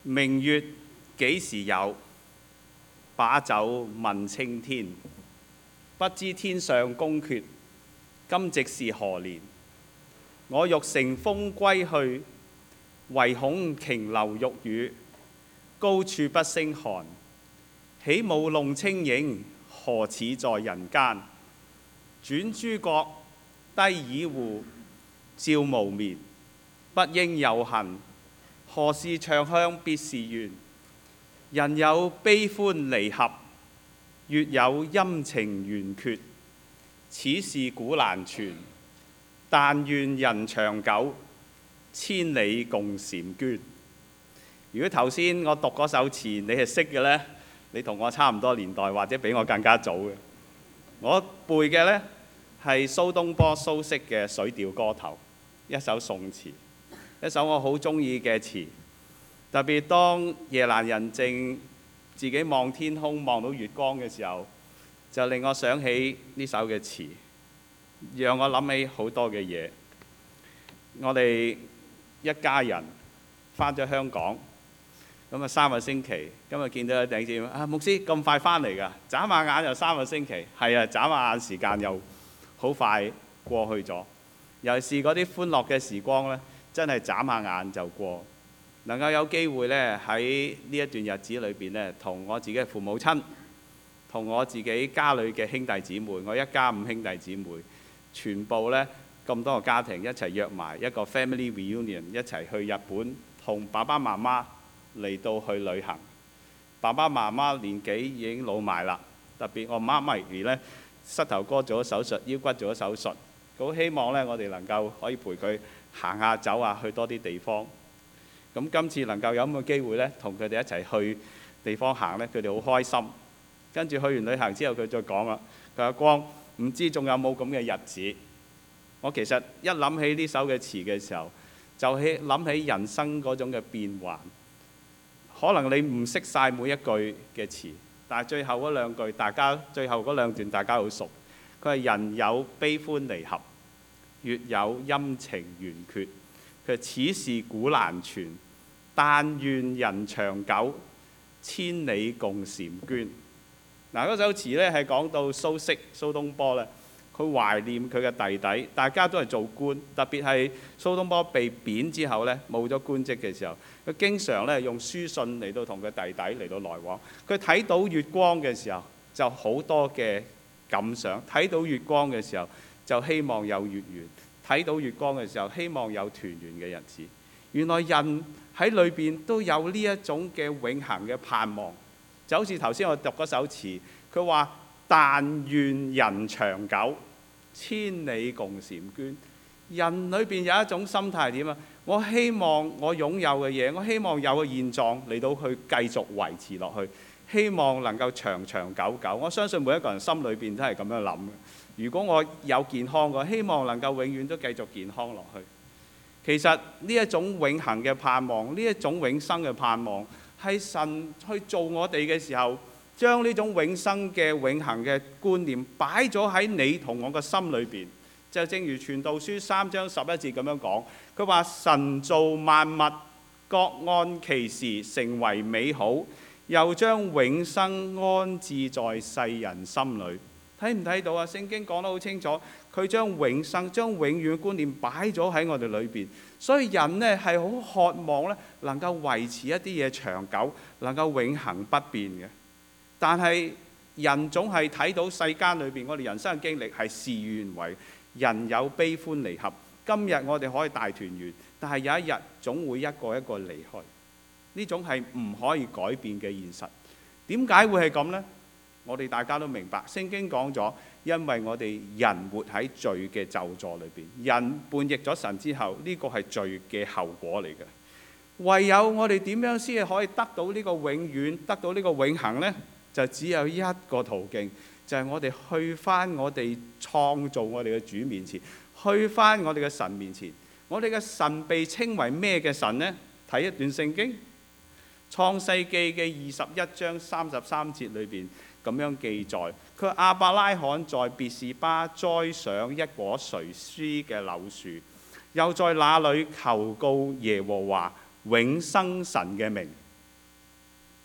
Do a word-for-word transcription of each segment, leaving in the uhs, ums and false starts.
明月幾時有？把酒問青天。不知天上宮闕，今夕是何年？我欲乘風歸去，唯恐瓊樓玉宇，高處不勝寒。起舞弄清影，何似在人間？轉朱閣，低綺戶，照無眠。不應有恨，何事長向別時圓？人有悲歡離合，月有陰晴圓缺。此事古難全，但願人長久，千里共嬋娟。如果頭先我讀嗰首詞你係識嘅呢，你同我差唔多年代，或者比我更加早嘅。我背嘅呢係蘇東坡蘇軾嘅《水調歌頭》，一首宋詞，一首我好中意嘅詞。特別當夜闌人靜，自己望天空望到月光嘅時候，就令我想起呢首嘅詞，讓我諗起好多嘅嘢。我哋一家人翻咗香港，咁啊三個星期，今日見到有弟兄姊妹啊，牧師咁快翻嚟㗎？眨下眼又三個星期，係啊，眨下眼時間又好快過去咗。尤其是嗰啲歡樂嘅時光呢，真係眨下眼就過。能夠有機會呢，喺呢一段日子裏邊呢，同我自己嘅父母親，同我自己家裏嘅兄弟姊妹，我一家五兄弟姊妹，全部呢咁多個家庭一齊約埋一個 family reunion， 一齊去日本，同爸爸媽媽嚟到去旅行。爸爸媽媽年紀已經老埋啦，特別我媽咪呢，膝頭哥做咗手術，腰骨做咗手術，好希望呢，我哋能夠可以陪佢行下走下，去多啲地方。咁今次能夠有咁嘅機會呢，同佢哋一齊去地方行呢，佢哋好開心。跟住去完旅行之後，佢再講啦，佢話光唔知仲有冇咁嘅日子。我其實一諗起呢首嘅詞嘅時候，就起諗起人生嗰種嘅變幻。可能你唔識晒每一句嘅詞，但係最後嗰兩句，大家最後嗰兩段大家好熟。佢係人有悲歡離合，月有陰晴圓缺。佢此事古難全，但願人長久，千里共嬋娟。嗱，嗰首詞咧係講到蘇軾蘇東坡咧，佢懷念佢嘅弟弟，大家都係做官，特別係蘇東坡被貶之後咧，冇咗官職嘅時候，佢經常咧用書信嚟到同佢弟弟嚟到來往。佢睇到月光嘅時候，就好多嘅感想；睇到月光嘅時候，就希望有月圓。睇到月光嘅時候，希望有團圓嘅日子。原來人喺裏邊都有呢一種嘅永恆嘅盼望，就好似頭先我讀嗰首詞，佢話但願人長久，千里共嬋娟。人裏邊有一種心態係點啊？我希望我擁有嘅嘢，我希望有個現狀嚟到去繼續維持落去，希望能夠長長久久。我相信每一個人心裏邊都係咁樣諗嘅。如果我有健康嘅，希望能夠永遠都繼續健康落去。其實呢一種永恆嘅盼望，呢一種永生嘅盼望，係神去做我哋嘅時候，將呢種永生嘅永恆嘅觀念擺咗喺你同我嘅心裏邊。就正如傳道書三章十一節咁樣講，佢話神造萬物，各按其時成為美好，又將永生安置在世人心裏。睇唔睇到啊？聖經講得好清楚，佢將永生、將永遠嘅觀念擺咗喺我哋裏邊，所以人呢係好渴望咧，能夠維持一啲嘢長久，能夠永恆不變嘅。但係人總係睇到世間裏邊，我哋人生嘅經歷係事與願違，人有悲歡離合。今日我哋可以大團圓，但係有一日總會一個一個離開。呢種係唔可以改變嘅現實。點解會係咁呢？我哋大家都明白，聖經講咗，因為我哋人活喺罪嘅咒詛裏邊，人叛逆咗神之後，呢個係罪嘅後果嚟嘅。唯有我哋點樣先可以得到呢個永遠，得到呢個永恆呢？就只有一個途徑，就係我哋去返我哋創造我哋嘅主面前，去返我哋嘅神面前。我哋嘅神被稱為咩嘅神呢？睇一段聖經，創世記嘅二十一章三十三節裏邊。咁樣記載，佢亞伯拉罕在別是巴栽上一棵垂絲嘅柳樹，又在那裏求告耶和華永生神嘅名。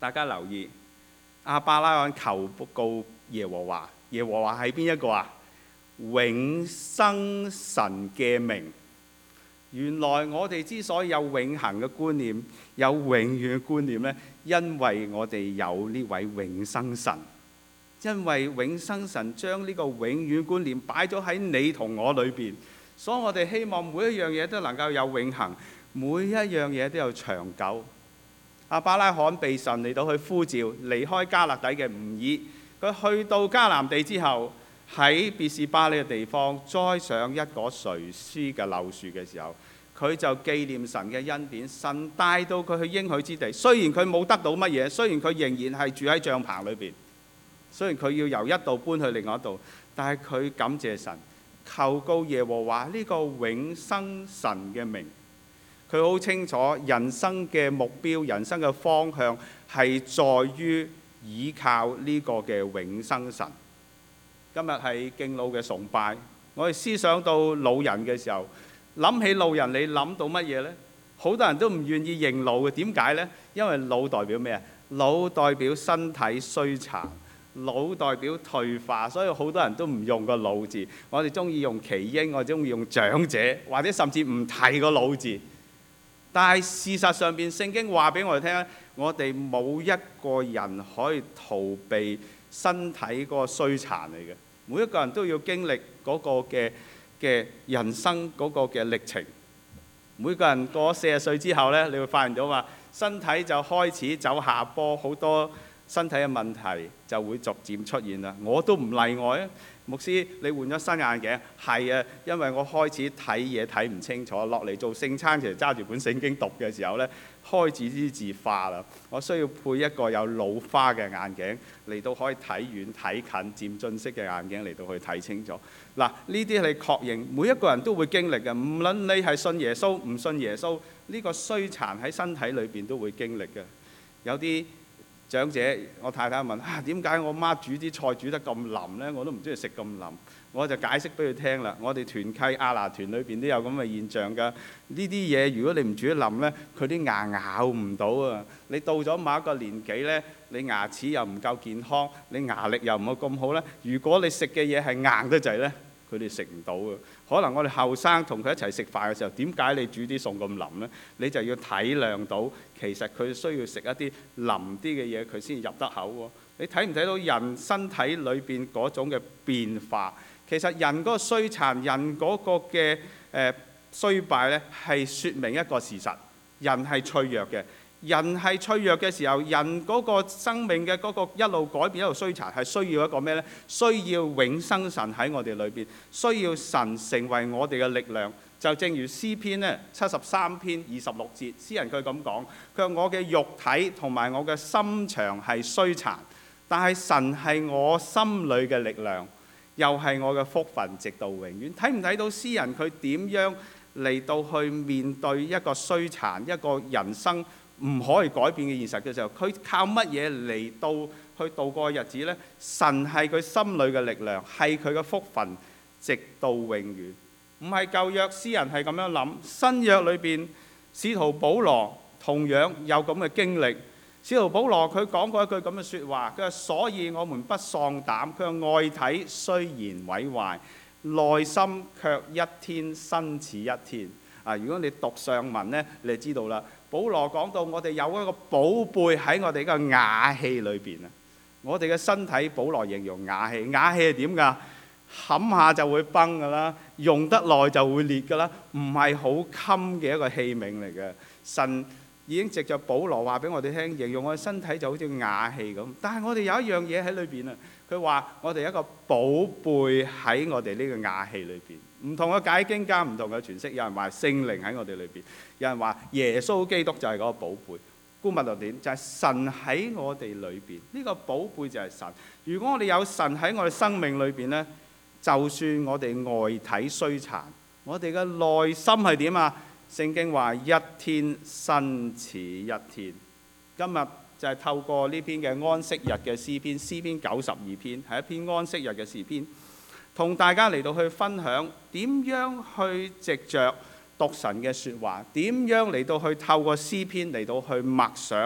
大家留意，亞伯拉罕求告耶和華，耶和華係邊一個啊？永生神嘅名。原來我哋之所以有永恆嘅觀念，有永遠嘅觀念呢，因為我哋有呢位永生神。因為永生神將呢個永遠觀念擺咗喺你同我裏邊，所以我哋希望每一樣嘢都能夠有永恆，每一樣嘢都有長久。亞伯拉罕被神嚟到去呼召離開迦勒底嘅吾珥，佢去到迦南地之後，喺別是巴呢個地方栽上一棵垂絲嘅柳樹嘅時候，佢就紀念神嘅恩典，神帶到佢去應許之地。雖然佢冇得到乜嘢，雖然佢仍然係住喺帳棚裏邊，雖然佢要由一度搬去另外一度，但係佢感謝神，求告耶和華呢個永生神嘅名。佢好清楚人生嘅目標、人生嘅方向係在於倚靠呢個嘅永生神。今日係敬老嘅崇拜，我哋思想到老人嘅時候，諗起老人，你諗到乜嘢呢？好多人都唔願意認老嘅，點解呢？因為老代表咩啊？老代表身體衰殘，老代表退化，所以好多人都唔用個老字。我哋中意用耆英，我哋中意用長者，或者甚至唔提個老字。但係事實上邊，聖經話俾我哋聽，我哋冇一個人可以逃避身體嗰個衰殘嚟嘅。每一個人都要經歷嗰個嘅嘅人生嗰個嘅歷程。每個人過咗四十歲之後呢，你會發現到話身體就開始走下坡，好多身體嘅問題就會逐漸出現啦。我都唔例外啊！牧師，你換咗新眼鏡？係啊，因為我開始睇嘢睇唔清楚，落嚟做聖餐其實揸住本聖經讀嘅時候呢，開始啲字化啦。我需要配一個有老花嘅眼鏡嚟到可以睇遠睇近漸進式嘅眼鏡嚟到去睇清楚。嗱，呢啲你確認每一個人都會經歷嘅，唔論你係信耶穌唔信耶穌，呢個衰殘喺身體裏邊都會經歷嘅。有啲長者，我太太問啊，點解我媽煮啲菜煮得咁腍呢？我都唔中意食咁腍。我就解釋俾佢聽啦。我哋團契亞拿團裏邊都有咁嘅現象㗎。呢啲嘢如果你唔煮得腍呢，佢啲牙咬唔到啊。你到咗某一個年紀呢，你牙齒又唔夠健康，你牙力又唔係咁好呢。如果你食嘅嘢係硬得滯呢，佢哋食唔到啊。可能我哋後生同佢一齊食飯嘅時候，點解你煮啲餸咁腍呢？你就要體諒到，其實佢需要食一啲腍啲嘅嘢，佢先入得口喎。你睇唔睇到人身體裏邊嗰種嘅變化？其實人嗰個衰殘，人嗰個嘅誒衰敗呢，係説明一個事實：人係脆弱嘅。人係脆弱嘅時候，人嗰個生命嘅嗰個一路改變一路衰殘，係需要一個咩呢？需要永生神喺我哋裏邊，需要神成為我哋嘅力量。就正如詩篇呢七十三篇二十六節，詩人佢咁講：佢話我嘅肉體同埋我嘅心腸係衰殘，但係神係我心裏嘅力量，又係我嘅福分，直到永遠。睇唔睇到詩人佢點樣嚟到去面對一個衰殘一個人生唔可以改變嘅現實嘅時候，佢靠乜嘢嚟到去度過日子呢？神係佢心裏嘅力量，係佢嘅福分，直到永遠。唔係舊約詩人係咁樣諗，新約裏邊使徒保羅同樣有咁嘅經歷。使徒保羅佢講過一句咁嘅説話，佢話：所以我們不喪膽，佢話外體雖然毀壞，內心卻一天新似一天。啊！如果你讀上文呢，你就知道啦。保羅講到我哋有一個寶貝喺我哋個瓦器裏邊啊！我哋嘅身體，保羅形容瓦器，瓦器係點㗎？冚下就會崩㗎啦，用得耐就會裂㗎啦，唔係好襟嘅一個器皿嚟嘅。神已經藉著保羅話俾我哋聽，形容我哋身體就好似瓦器咁。但係我哋有一樣嘢喺裏邊啊！佢話我哋有一個寶貝喺我哋呢個瓦器裏邊。唔同嘅解經家唔同嘅詮釋，有人話聖靈喺我哋裏邊，有人話耶穌基督就係嗰個寶貝。姑勿論點，就係神喺我哋裏邊，呢個寶貝就係神。如果我哋有神喺我哋生命裏邊呢，就算我哋外體衰殘，我哋嘅內心係點啊？聖經話一天新似一天。今日就係透過呢篇嘅安息日嘅詩篇，詩篇九十二篇係一篇安息日嘅詩篇，同大家嚟到去分享點樣去藉着讀神嘅説話，點樣嚟到去透過詩篇嚟到去默想，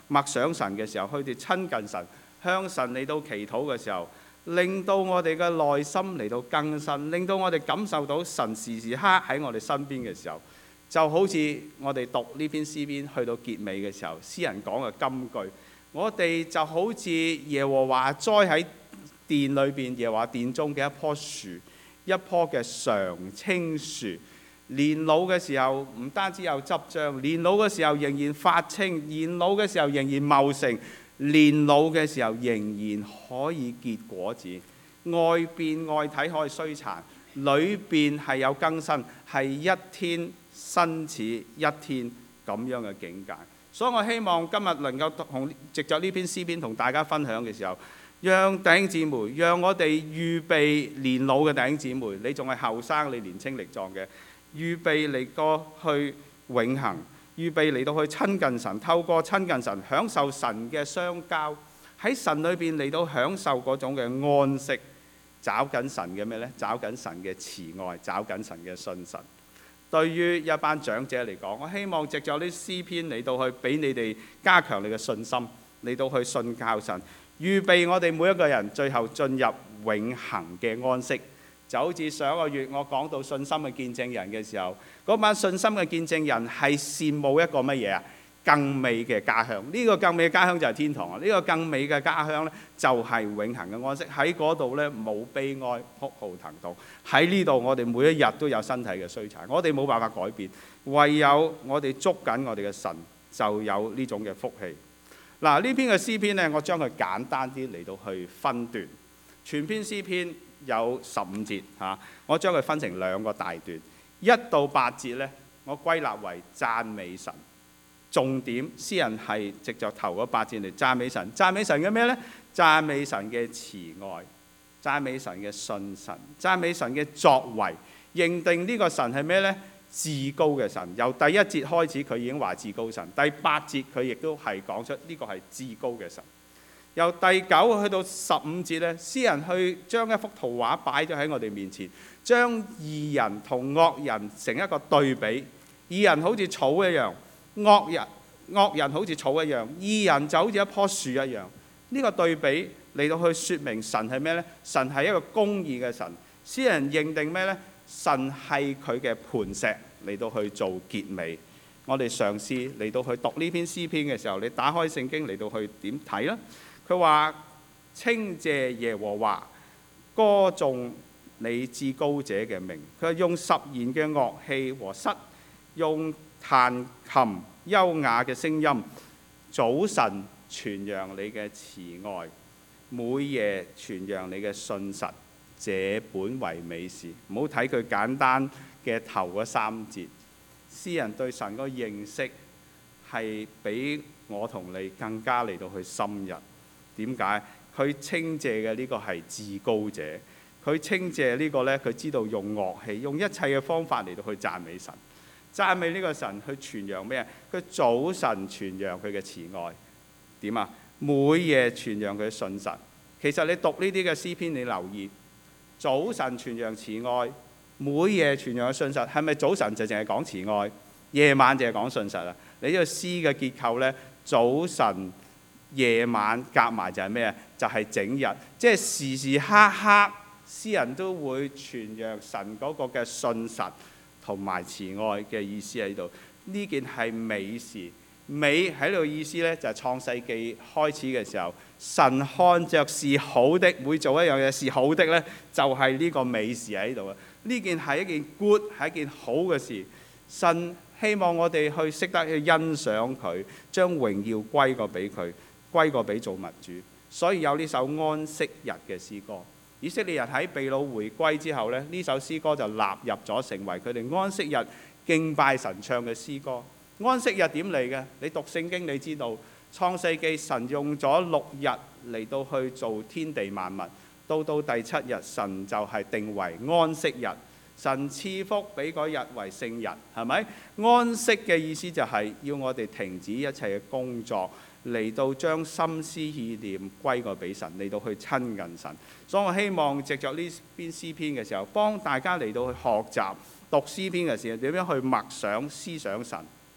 默想神嘅時候，佢哋親近神，向神嚟到祈禱嘅時候，令到我哋嘅內心嚟到更新，令到我哋感受到神時時刻喺我哋身邊嘅時候，就好似我哋讀呢篇詩篇去到結尾嘅時候，詩人講嘅金句，我哋就好似耶和華栽喺殿裏邊，耶和華殿中嘅一棵樹，一棵嘅常青樹，年老嘅時候唔單止有汁漿，年老嘅時候仍然發青，年老嘅時候仍然茂盛，年老嘅時候仍然可以結果子。外邊外體可以衰殘，裏邊係有更新，係一天新似一天咁樣嘅境界。所以我希望今日能夠同藉著呢篇詩篇同大家分享嘅時候，讓弟兄姊妹，讓我哋預備年老嘅弟兄姊妹，你仲係後生，你年青力壯嘅，預備嚟過去永恆，預備嚟到去親近神，透過親近神享受神嘅相交，喺神裏邊嚟到享受嗰種嘅安息，找緊神嘅咩呢？找緊神嘅慈愛，找緊神嘅信實。對於一班長者嚟講，我希望藉著呢詩篇嚟到去俾你哋加強你嘅信心，嚟到去信靠神，預備我哋每一個人最後進入永恆嘅安息。就好似上一個月我講到信心嘅見證人嘅時候，嗰班信心嘅見證人係羨慕一個乜嘢啊？更美嘅家鄉。呢個更美嘅家鄉就係天堂啊！呢個更美嘅家鄉呢，就係永恆嘅安息。喺嗰度呢，冇悲哀、哭號、疼痛。喺呢度我哋每一日都有身體嘅衰殘，我哋冇辦法改變，唯有我哋捉緊我哋嘅神，就有呢種嘅福氣。嗱，呢篇嘅詩篇呢，我將佢簡單啲嚟到去分段。全篇詩篇有十五節嚇，我將佢分成兩個大段，一到八節呢，我歸納為讚美神。重點，詩人係藉著頭嗰八節嚟讚美神。讚美神嘅咩呢？讚美神嘅慈愛，讚美神嘅信神，讚美神嘅作為，認定呢個神係咩呢？至高嘅神。由第一節開始，佢已經話至高神。第八節佢亦都係講出呢個係至高嘅神。由第九去到十五節呢，詩人去將一幅圖畫擺咗喺我哋面前，將義人同惡人成一個對比。義人好似草一樣，惡人惡人好似草一樣，義人就好似一棵樹一樣。呢個對比嚟到去説明神係咩呢？神係一個公義嘅神。詩人認定咩呢？神係佢嘅磐石嚟到去做結尾。我哋嘗試嚟到去讀呢篇詩篇嘅時候，你打開聖經嚟到去點睇啦？佢話稱謝耶和華，歌頌你至高者嘅名。佢話用十弦嘅樂器和瑟，用彈琴優雅嘅聲音，早晨傳揚你嘅慈愛，每夜傳揚你嘅信實，這本為美事。唔好睇佢簡單嘅頭嗰三節，詩人對神個認識係比我同你更加嚟到去深入。點解？佢稱謝嘅呢個係至高者，佢稱謝呢個呢，佢知道用樂器，用一切嘅方法嚟到去讚美神。讚美呢個神去傳揚咩？佢早晨傳揚佢嘅慈愛，點啊？每夜傳揚佢嘅信實。其實你讀呢啲嘅詩篇，你留意早晨傳揚慈愛，每夜傳揚嘅信實，係咪早晨就淨係講慈愛，夜晚淨係講信實啊？你呢個詩嘅結構呢，早晨夜晚夾埋就係咩啊？就係、是、整日，即係時時刻刻詩人都會傳揚神嗰個嘅信實同埋慈愛嘅意思喺度。呢件係美事，美喺度意思呢，就係、是、創世記開始嘅時候，神看着是好的，每做一樣嘢是好的呢，就係、是、呢個美事喺度啊！呢件係一件 good， 係一件好嘅事。神希望我哋去識得去欣賞佢，將榮耀歸過俾佢，歸過俾造物主。所以有呢首安息日嘅詩歌。以色列人喺被擄回歸之後呢，呢首詩歌就納入咗成為佢哋安息日敬拜神唱嘅詩歌。安息日點嚟嘅？你讀聖經你知道，創世記神用咗六日嚟到去做天地萬物，到到第七日神就係定為安息日。神賜福俾嗰日為聖日，係咪？安息嘅意思就係要我哋停止一切嘅工作，嚟到將心思意念歸過俾神，嚟到去親近神。所以我希望藉着呢篇詩篇嘅時候，幫大家嚟到去學習讀詩篇嘅時候點樣去默想思想神。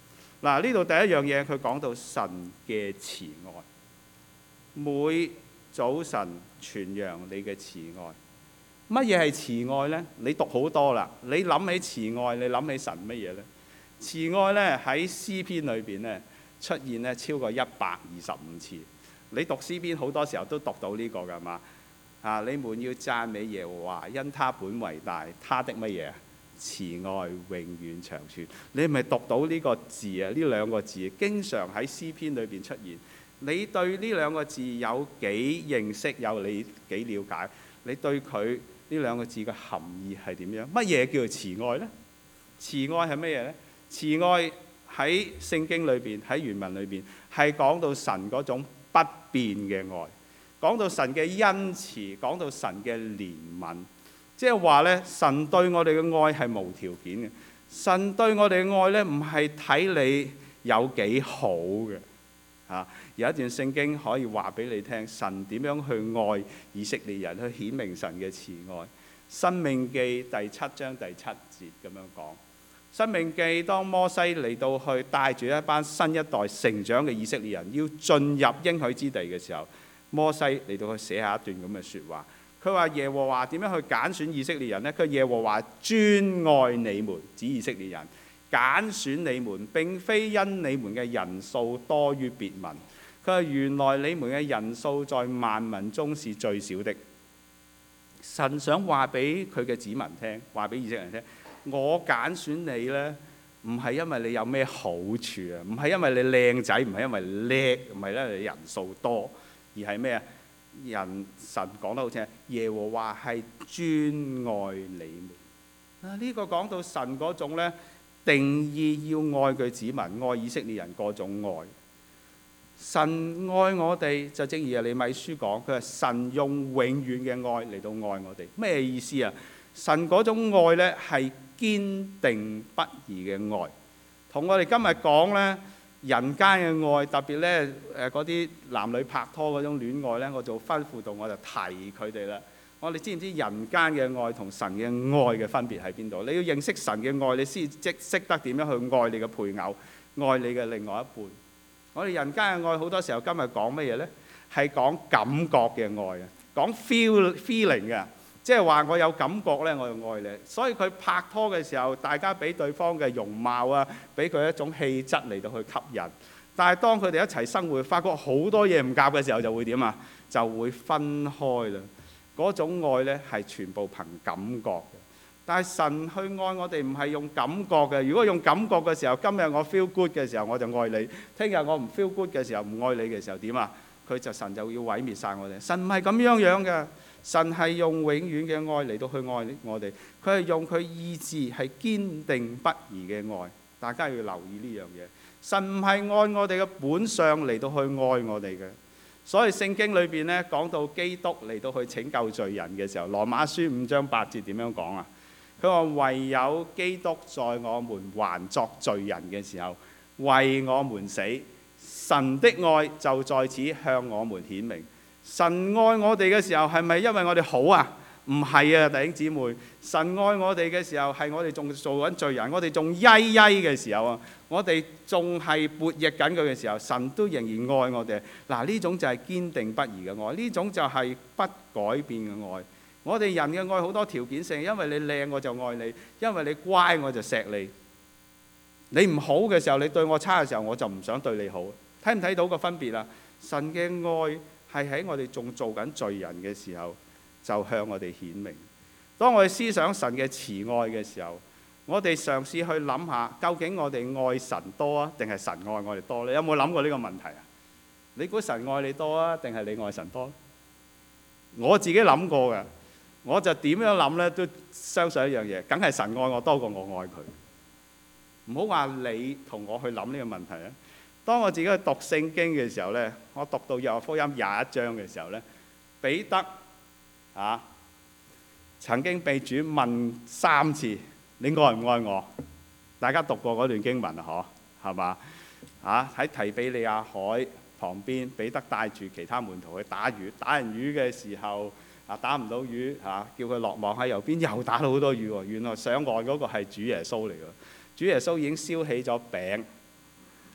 嗱，呢度第一樣嘢佢講到神嘅慈愛，每早晨傳揚你嘅慈愛。乜嘢係慈愛呢？你讀好多啦，你諗起慈愛，你諗起神乜嘢呢？慈愛呢喺詩篇裏邊呢出現呢超過一百二十五次。你讀詩篇好多時候都讀到呢個㗎嘛？啊，你們要讚美耶和華，因他本為大，他的乜嘢啊？慈愛永遠長存。你係咪讀到呢個字啊？呢兩個字經常喺詩篇裏邊出現。你對呢兩個字有幾認識？有你幾了解？你對佢呢兩個字嘅含義係點樣？乜嘢叫做慈愛呢？慈愛係乜嘢呢？慈愛喺聖經裏邊，喺原文裏邊係講到神嗰種不變嘅愛，講到神嘅恩慈，講到神嘅憐憫。即係話咧，神對我哋嘅愛係無條件嘅。神對我哋嘅愛咧，唔係睇你有幾好嘅。啊，有一段聖經可以話俾你聽，神點樣去愛以色列人，去顯明神嘅慈愛。申命記第七章第七節咁樣講。申命記當摩西嚟到去帶住一班新一代成長嘅以色列人要進入應許之地嘅時候，摩西嚟到去寫下一段咁嘅説話。佢話耶和華點樣去揀選以色列人呢？佢耶和華專愛你們，指以色列人，揀選你們並非因你們嘅人數多於別民。佢話原來你們嘅人數在萬民中是最少的。神想話俾佢嘅子民聽，話俾以色列人聽，我揀選你呢，唔係因為你有咩好處啊，唔係因為你靚仔，唔係因為你叻，唔係因為你人數多，而係咩啊？人神講得好清，耶和華係專愛你們啊！呢個講到神嗰種咧定義，要愛佢子民，愛以色列人嗰種愛。神愛我哋，就正如耶利米書講，佢話神用永遠嘅愛嚟到愛我哋。咩意思啊？神嗰種愛咧係堅定不移嘅愛，同我哋今日講咧。人間嘅愛，特別咧誒嗰啲男女拍拖嗰種戀愛咧，我做吩咐到我就提佢哋啦。我哋知唔知人間嘅愛同神嘅愛嘅分別喺邊度？你要認識神嘅愛，你先即識得點樣去愛你嘅配偶，愛你嘅另外一半。我哋人間嘅愛好多時候今日講乜嘢咧？係講感覺嘅愛啊，講 feel feeling 嘅。即係話我有感覺咧，我就愛你。所以佢拍拖嘅時候，大家俾對方嘅容貌啊，俾佢一種氣質嚟到去吸引。但係當佢哋一齊生活，發覺好多嘢唔夾嘅時候，就會點啊？就會分開啦。嗰種愛咧係全部憑感覺嘅。但係神去愛我哋唔係用感覺嘅。如果用感覺嘅時候，今日我 feel good 嘅時候我就愛你，聽日我唔 feel good 嘅時候唔愛你嘅時候點啊？佢就神就要毀滅晒我哋。神唔係咁樣樣嘅。神係用永遠嘅愛嚟到去愛我哋，佢係用佢意志係堅定不移嘅愛。大家要留意呢樣嘢。神唔係按我哋嘅本相嚟到去愛我哋嘅。所以聖經裏邊咧講到基督嚟到去拯救罪人嘅時候，羅馬書五章八節點樣講啊？佢話唯有基督在我們還作罪人嘅時候為我們死，神的愛就在此向我們顯明。神愛我哋嘅時候係咪因為我哋好啊？唔係啊，弟兄姊妹，神愛我哋嘅時候係我哋仲做緊罪人，我哋仲曳曳嘅時候啊，我哋仲係悖逆緊佢嘅時候，神都仍然愛我哋。嗱，呢種就係堅定不移嘅愛，呢種就係不改變嘅愛。我哋人嘅愛好多條件性，因為你靚我就愛你，因為你乖我就錫你。你唔好嘅時候，你對我差嘅時候，我就唔想對你好。睇唔睇到個分別啊？神嘅愛係喺我哋仲做緊罪人嘅時候，就向我哋顯明。當我哋思想神嘅慈愛嘅時候，我哋嘗試去諗下，究竟我哋愛神多啊，定係神愛我哋多呢？你有冇諗過呢個問題啊？你估神愛你多啊，定係你愛神多？我自己諗過嘅，我就點樣諗呢？都相信一樣嘢，梗係神愛我多過我愛佢。唔好話你同我去諗呢個問題啊！當我自己去讀聖經嘅時候呢，我讀到約翰福音廿一章嘅時候呢，彼得啊曾經被主問三次：你愛唔愛我？大家讀過嗰段經文啊？嗬，係嘛？啊喺提比利亞海旁邊，彼得帶住其他門徒去打魚，打完魚嘅時候啊打唔到魚啊，叫佢落網喺右邊，又打到好多魚喎。原來上岸嗰個係主耶穌嚟㗎，主耶穌已經燒起咗餅。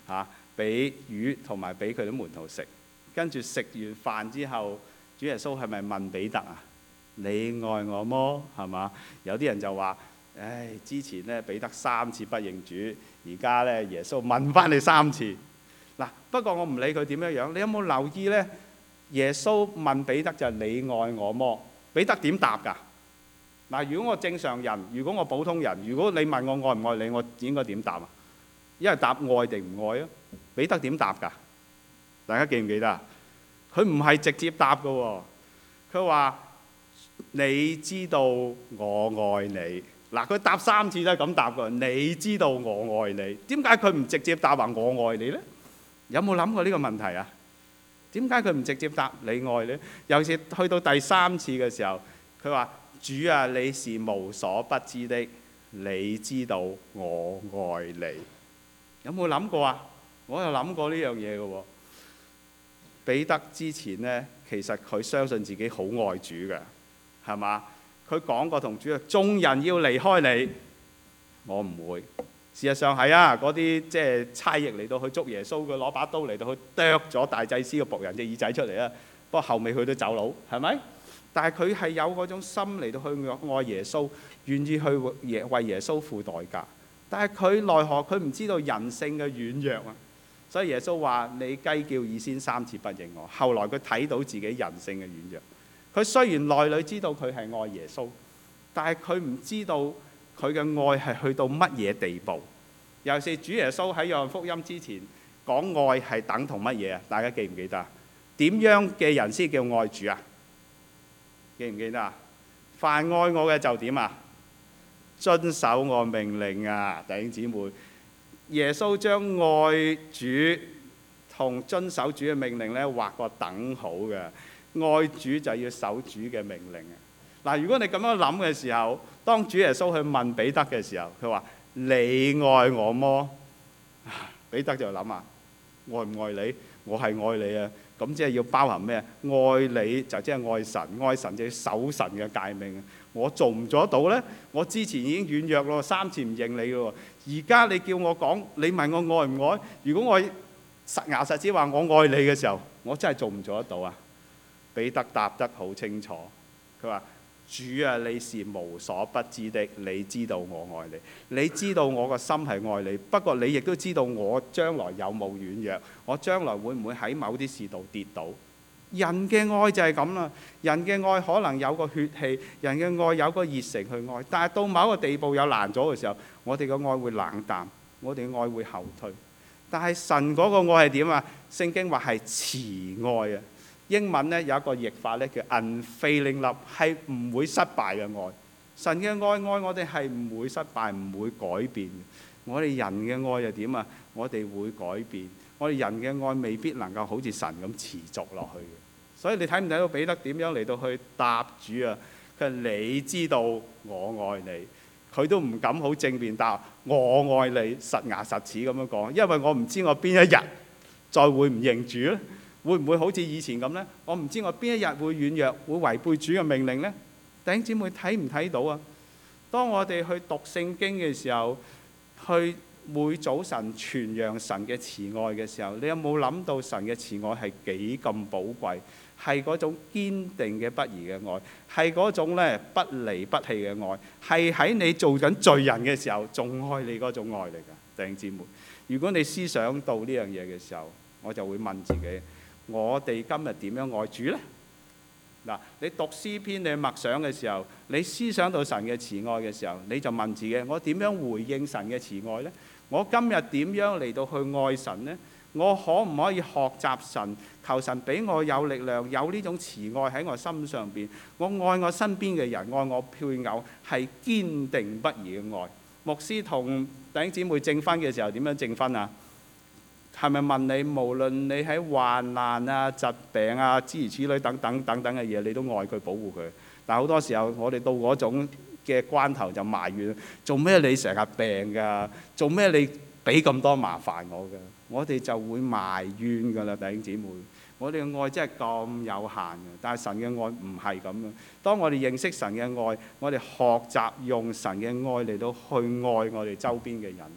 嚇，俾魚同埋俾佢啲門徒食。跟住食完飯之後，主耶穌係咪問彼得啊？你愛我麼？係嘛？有啲人就話：唉，之前咧彼得三次不認主，而家咧耶穌問翻你三次。嗱，不過我唔理佢點樣樣，你有冇留意咧？耶穌問彼得就係你愛我麼？彼得點答㗎？嗱，如果我正常人，如果我普通人，如果你問我愛唔愛你，我應該點答啊？因為答愛定唔愛啊？彼得點答㗎？大家記唔記得啊？佢唔係直接答㗎喎，佢話你知道我愛你。嗱，佢答三次都係咁答㗎。你知道我愛你，點解佢唔直接答話我愛你呢？有冇諗過呢個問題啊？點解佢唔直接答你愛你？尤其是去到第三次嘅時候，佢話：主啊，你是無所不知的，你知道我愛你。有冇諗過啊？我有諗過呢樣嘢嘅喎。彼得之前呢，其實佢相信自己好愛主嘅，係嘛？佢講過同主啊，眾人要離開你，我唔會。事實上係啊，嗰啲即係差役嚟到去捉耶穌，佢攞把刀嚟到去剁咗大祭司嘅僕人隻耳仔出嚟啊！不過後尾佢都走佬，係咪？但係佢係有嗰種心嚟到去愛耶穌，願意去為耶穌付代價。但係佢奈何佢唔知道人性嘅軟弱啊！所以耶穌話：你雞叫以先三次不認我。後來佢睇到自己人性嘅軟弱。佢雖然內裏知道佢係愛耶穌，但係佢唔知道佢嘅愛係去到乜嘢地步。尤其是主耶穌喺約翰福音之前講愛係等同乜嘢啊？大家記唔記得啊？點樣嘅人先叫愛主啊？記唔記得啊？凡愛我嘅就點啊？遵守我命令啊！弟兄姊妹，耶穌將愛主同遵守主嘅命令咧畫個等號嘅。愛主就要守主嘅命令啊！嗱，如果你咁樣諗嘅時候，當主耶穌去問彼得嘅時候，佢話：你愛我麼？彼得就諗啊，愛唔愛你？我係愛你啊！咁即係要包含咩？愛你就即係愛神，愛神就要守神嘅誡命。我做唔做得到呢？我之前已經軟弱咯，三次唔認你咯。而家你叫我講，你問我愛唔愛？如果我實牙實齒話我愛你嘅時候，我真係做唔做得到啊？彼得答得好清楚，佢話：主啊，你是無所不知的，你知道我愛你，你知道我個心係愛你。不過你亦都知道我將來有冇軟弱，我將來會唔會喺某啲事度跌倒。人嘅愛就係咁啦，人嘅愛可能有個血氣，人嘅愛有個熱誠去愛，但係到某一個地步有難咗嘅時候，我哋嘅愛會冷淡，我哋嘅愛會後退。但係神嗰個愛係點啊？聖經話係慈愛啊！英文咧有一個譯法咧叫 unfailing love， 係唔會失敗嘅愛。神嘅愛愛我哋係唔會失敗，唔會改變。我哋人嘅愛又點啊？我哋會改變。我哋人嘅愛未必能夠好似神咁持續落去嘅。所以你睇唔睇到彼得點樣嚟到去答主啊？佢話你知道我愛你，佢都唔敢好正面答我愛你，實牙實齒咁樣講，因為我唔知我邊一日再會唔認主咧。會唔會好似以前咁呢？我唔知我邊一日會軟弱，會違背主嘅命令呢？弟兄姊妹睇唔睇到啊？當我哋去讀聖經嘅時候，去每早晨傳揚神嘅慈愛嘅時候，你有冇諗到神嘅慈愛係幾咁寶貴？係嗰種堅定嘅不移嘅愛，係嗰種咧不離不棄嘅愛，係喺你做緊罪人嘅時候仲愛你嗰種愛嚟㗎。弟兄姊妹，如果你思想到呢樣嘢嘅時候，我就會問自己。我哋今日點樣愛主呢？嗱，你讀詩篇，你默想嘅時候，你思想到神嘅慈愛嘅時候，你就問自己：我點樣回應神嘅慈愛呢？我今日點樣嚟到去愛神呢？我可唔可以學習神？求神俾我有力量，有呢種慈愛喺我心上邊。我愛我身邊嘅人，愛我配偶，係堅定不移嘅愛。牧師同弟兄姊妹證婚嘅時候點樣證婚啊？係咪問你無論你喺患難啊、疾病啊、諸如此類等等等等嘅嘢，你都愛佢保護佢？但係好多時候我哋到嗰種嘅關頭就埋怨：做咩你成日病㗎？做咩你俾咁多麻煩我㗎？我哋就會埋怨㗎啦，弟兄姊妹。我哋嘅愛真係咁有限嘅，但係神嘅愛唔係咁嘅。當我哋認識神嘅愛，我哋學習用神嘅愛嚟到去愛我哋周邊嘅人。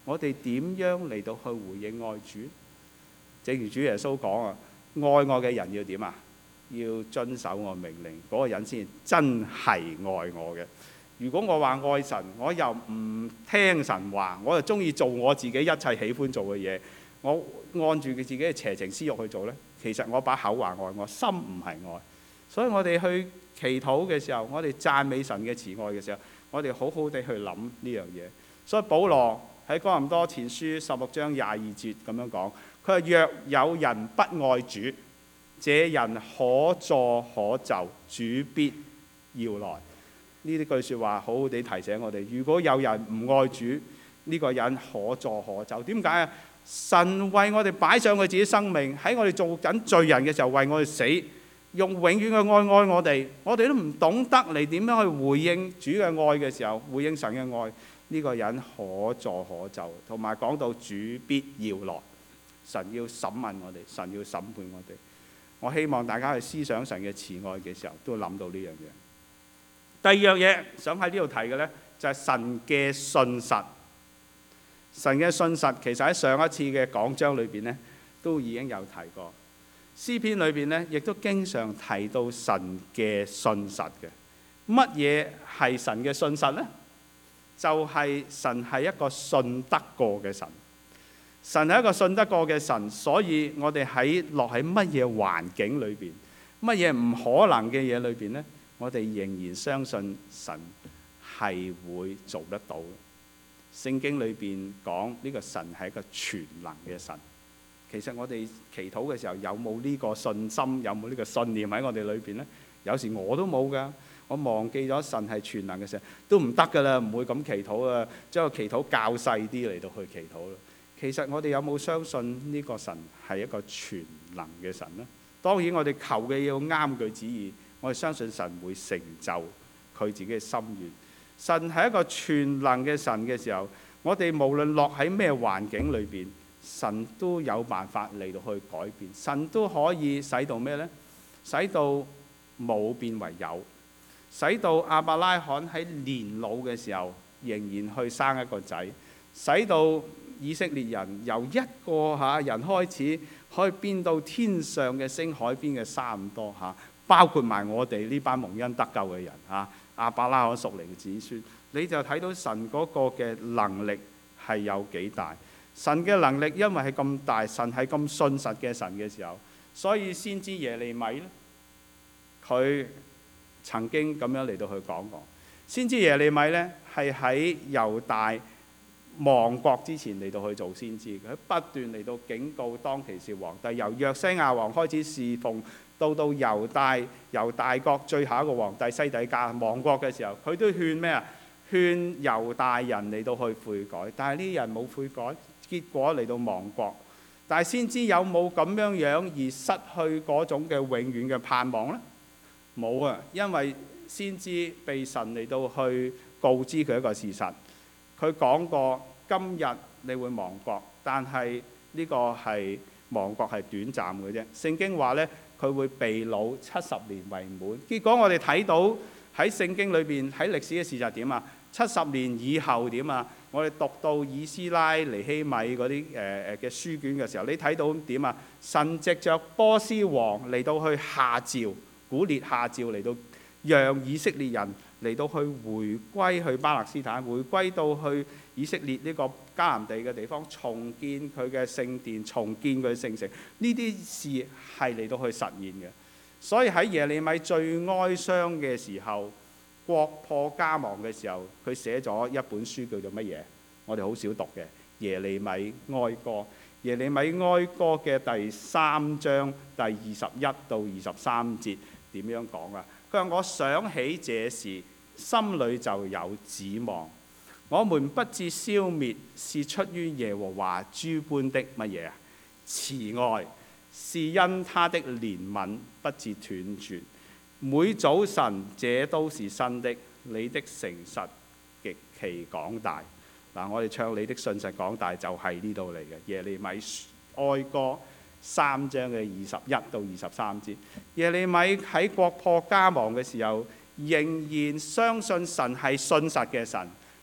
我哋點樣嚟到去回應愛主？正如主耶穌講啊，愛我嘅人要點啊？要遵守我命令，嗰個人先真係愛我嘅。如果我話愛神，我又唔聽神話，我又中意做我自己一切喜歡做嘅嘢，我按住佢自己嘅邪情私欲去做呢，其實我把口話愛，我心唔係愛。所以我哋去祈禱嘅時候，我哋讚美神嘅慈愛嘅時候，我哋好好地去諗呢樣嘢。所以保羅喺哥林多前書十六章廿二節咁樣講，佢話若有人不愛主，這人可詛可咒，主必要來。呢啲句説話好好地提醒我哋，如果有人唔愛主，呢個人可詛可咒。點解啊？神為我哋擺上佢自己生命，喺我哋做緊罪人嘅時候為我哋死，用永遠嘅愛愛我哋，我哋都唔懂得嚟點樣去回應主嘅愛嘅時候，回應神嘅愛，呢個人可詛可咒。同埋講到主必要來，神要審問我哋，神要審判我哋。我希望大家去思想神嘅慈愛嘅時候，都諗到呢樣嘢。第二樣嘢想喺呢度提嘅呢，就係神嘅信實。神嘅信實其實喺上一次嘅講章裏邊呢，都已經有提過。詩篇裏邊呢，亦都經常提到神嘅信實嘅。乜嘢係神嘅信實呢？就係神係一個信得過嘅神。神係一個信得過嘅神，所以我哋喺落喺乜嘢環境裏邊，乜嘢唔可能嘅嘢裏邊呢，我哋仍然相信神係會做得到。聖經裏邊講呢個神係一個全能嘅神。其實我哋祈禱嘅時候有冇呢個信心，有冇呢個信念喺我哋裏邊呢？有時我都冇㗎，我忘記咗神係全能嘅神，都唔得㗎啦，唔會咁祈禱啊，將個祈禱較細啲嚟到去祈禱啦。其實我哋有冇相信呢個神係一個全能嘅神呢？當然我哋求嘅要啱佢旨意，我哋相信神會成就佢自己嘅心願。神係一個全能嘅神嘅時候，我哋無論落喺咩環境裏邊，神都有辦法嚟到去改變。神都可以使到咩呢？使到冇變為有，使到亞伯拉罕喺年老嘅時候仍然去生一個仔，使到以色列人由一個嚇人開始，可以變到天上嘅星、海邊嘅沙咁多嚇，包括埋我哋呢班蒙恩得救嘅人嚇，亞伯拉罕屬靈嘅子孫，你就睇到神嗰個嘅能力係有幾大。神嘅能力因為係咁大，神係咁信實嘅神嘅時候，所以先知耶利米咧，佢曾經咁樣嚟到去講過。先知耶利米咧係喺猶大亡國之前嚟到去做先知，佢不斷嚟到警告當其時皇帝，由約西亞王開始侍奉，到到猶大猶大國最後一個皇帝西底家亡國嘅時候，佢都勸咩啊？勸猶大人嚟到去悔改，但係呢啲人冇悔改，結果嚟到亡國。但係先知有冇咁樣樣而失去嗰種嘅永遠嘅盼望呢？冇啊，因為先知被神嚟到去告知佢一個事實。佢講過今日你會亡國，但係呢個係亡國係短暫嘅啫。聖經話呢，佢會被擄七十年為滿。結果我哋睇到喺聖經裏邊喺歷史嘅事實點啊？七十年以後點啊？我哋讀到以斯拉、尼希米嗰啲誒誒嘅書卷嘅時候，你睇到點啊？神藉着波斯王嚟到去下詔，古列下詔嚟到讓以色列人嚟到去回歸去巴勒斯坦，回歸到去以色列呢個迦南地嘅地方，重建佢嘅聖殿，重建佢嘅聖城。呢啲事係嚟到去實現嘅。所以喺耶利米最哀傷嘅時候，國破家亡嘅時候，佢寫咗一本書叫做乜嘢？我哋好少讀嘅耶利米哀歌。耶利米哀歌嘅第三章第二十一到二十三節點樣講啊？佢話：我想起這事，心裏就有指望。我們不致消滅，是出於耶和華諸般的乜嘢啊？慈愛，是因他的憐憫不致斷絕。每早晨這都是新的，你的誠實極其廣大。嗱，我哋唱你的信實廣大就係呢度嚟嘅。耶利米哀歌三章嘅二十一到二十三節，耶利米喺國破家亡嘅時候，仍然相信神係信實嘅神，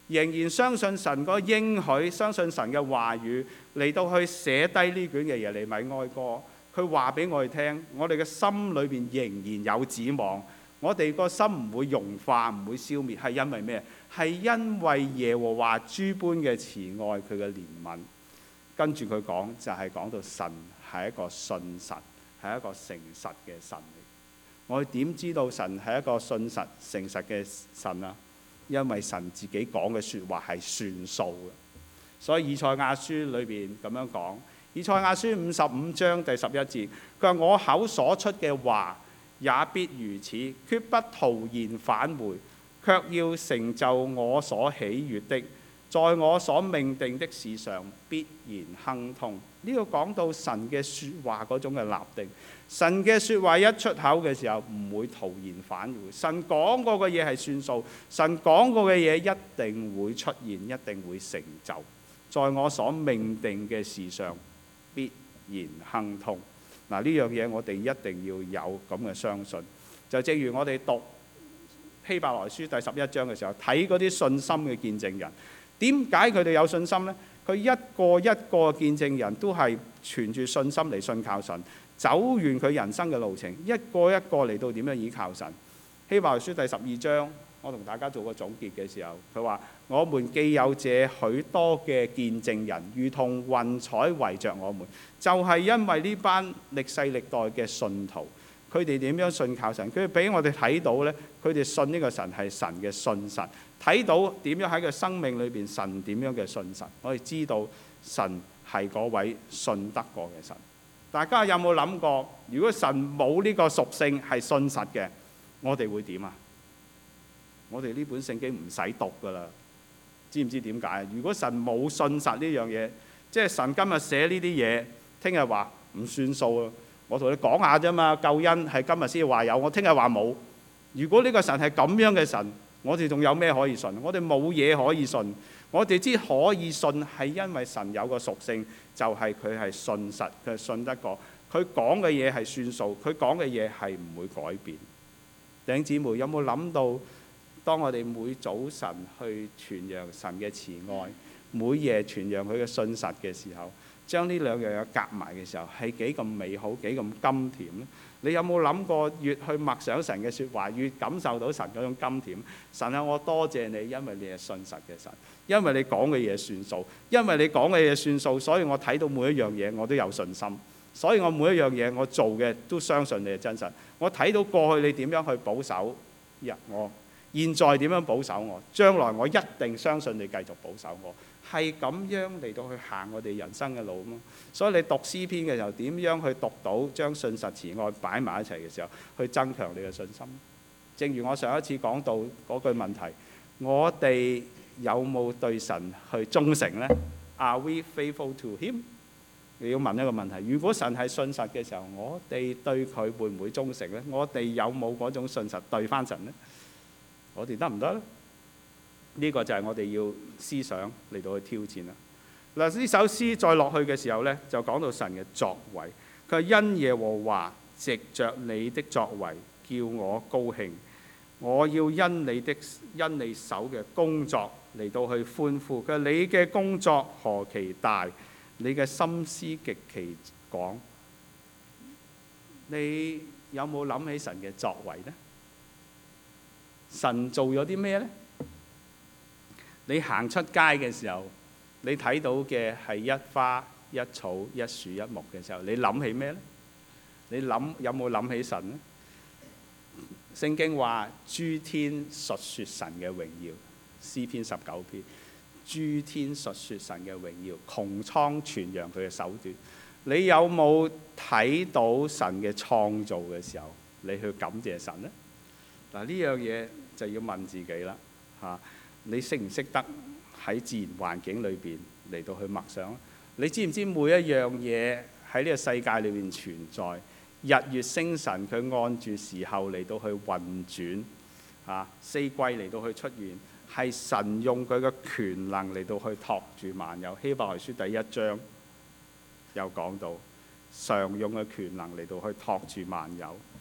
仍然相信神個應許，相信神嘅話語，嚟到去寫低呢卷嘅耶利米哀歌。佢話俾我哋聽，我哋嘅心裏邊仍然有指望，我哋個心唔會融化，唔會消滅，係因為咩？係因為耶和華諸般嘅慈愛，佢嘅憐憫。跟住佢講就係、是、講到神係一個信實，係一個誠實嘅神嚟。我哋點知道神係一個信實誠實嘅神啊？因為神自己講嘅説話係算數嘅。所以以賽亞書裏邊咁樣講，以賽亞書五十五章第十一節，佢話：我口所出嘅話也必如此，決不徒然返回，卻要成就我所喜悅的，在我所命定的事上必然亨通。呢、這個講到神嘅説話嗰種嘅立定，神嘅説話一出口嘅時候唔會徒然返回。神講過嘅嘢係算數，神講過嘅嘢一定會出現，一定會成就。在我所命定嘅事上必然亨通。嗱，呢樣嘢我哋一定要有咁嘅相信。就正如我哋讀希伯來書第十一章嘅時候，睇嗰啲信心嘅見證人，點解佢哋有信心呢？佢一個一個見證人都係存住信心嚟信靠神，走完佢人生嘅路程，一個一個嚟到點樣倚靠神。希伯來書第十二章，我同大家做個總結嘅時候，佢話：我們既有這許多嘅見證人，如同雲彩圍着我們，就係、是、因為呢班歷世歷代嘅信徒，佢哋點樣信靠神？佢哋俾我哋睇到呢，佢哋信呢個神係神嘅信實，睇到點樣喺佢生命裏邊神點樣嘅信實，我哋知道神係嗰位信得過嘅神。大家有冇諗過，如果神冇呢個屬性係信實嘅，我哋會點啊？我哋呢本聖經唔使讀噶啦，知唔知點解？如果神冇信實呢樣嘢，即係神今日寫呢啲嘢，聽日話唔算數啊！我同你講下啫嘛，救恩係今日先話有，我聽日話冇。如果呢個神係咁樣嘅神，我哋仲有咩可以信？我哋冇嘢可以信。我哋知可以信係因為神有個屬性，就係佢係信實，佢係信得過。佢講嘅嘢係算數，佢講嘅嘢係唔會改變。弟兄姊妹有冇諗到，當我哋每早晨去傳揚神嘅慈愛，每夜傳揚佢嘅信實嘅時候，將呢兩樣嘢夾埋嘅時候，係幾咁美好，幾咁甘甜呢？你有冇諗過，越去默想神嘅説話，越感受到神嗰種甘甜？神啊，我多謝你，因為你係信實嘅神，因為你講嘅嘢算數，因為你講嘅嘢算數，所以我睇到每一樣嘢我都有信心，所以我每一樣嘢我做嘅都相信你係真實。我睇到過去你點樣去保守呀，我現在點樣保守我，將來我一定相信你繼續保守我。係咁樣嚟到去行我哋人生嘅路嘛。所以你讀詩篇嘅時候，點樣去讀到將信實慈愛擺埋一齊嘅時候，去增強你嘅信心。正如我上一次講到嗰句問題，我哋有冇對神去忠誠呢？ Are we faithful to him？ 你要問一個問題，如果神係信實嘅時候，我哋對佢會唔會忠誠呢？我哋有冇嗰種信實對翻神呢？我哋得唔得呢？呢個就係我哋要思想嚟到去挑戰啦。嗱，呢首詩再落去嘅時候呢，就講到神嘅作為。佢話因耶和華藉着你的作為，叫我高興。我要因你的因你手嘅工作嚟到去歡呼。佢話你嘅工作何其大，你嘅心思極其廣。你有冇諗起神嘅作為呢？神做咗啲咩呢？你行出街嘅時候，你睇到嘅係一花一草一樹一木嘅時候，你諗起咩呢？你諗有冇諗起神呢？聖經話諸天述說神嘅榮耀，詩篇十九篇，諸天述說神嘅榮耀，穹蒼傳揚佢嘅手段。你有冇睇到神嘅創造嘅時候，你去感謝神呢？嗱，呢樣嘢就要問自己啦，嚇。你識唔識得喺自然環境裏邊嚟到去默想？你知唔知每一樣嘢喺呢個世界裏邊存在？日月星辰佢按住時候嚟到去運轉，嚇，四季嚟到去出現，係神用佢嘅權能嚟到去托住萬有。希伯來書第一章有講到，常用嘅權能嚟到去托住萬有。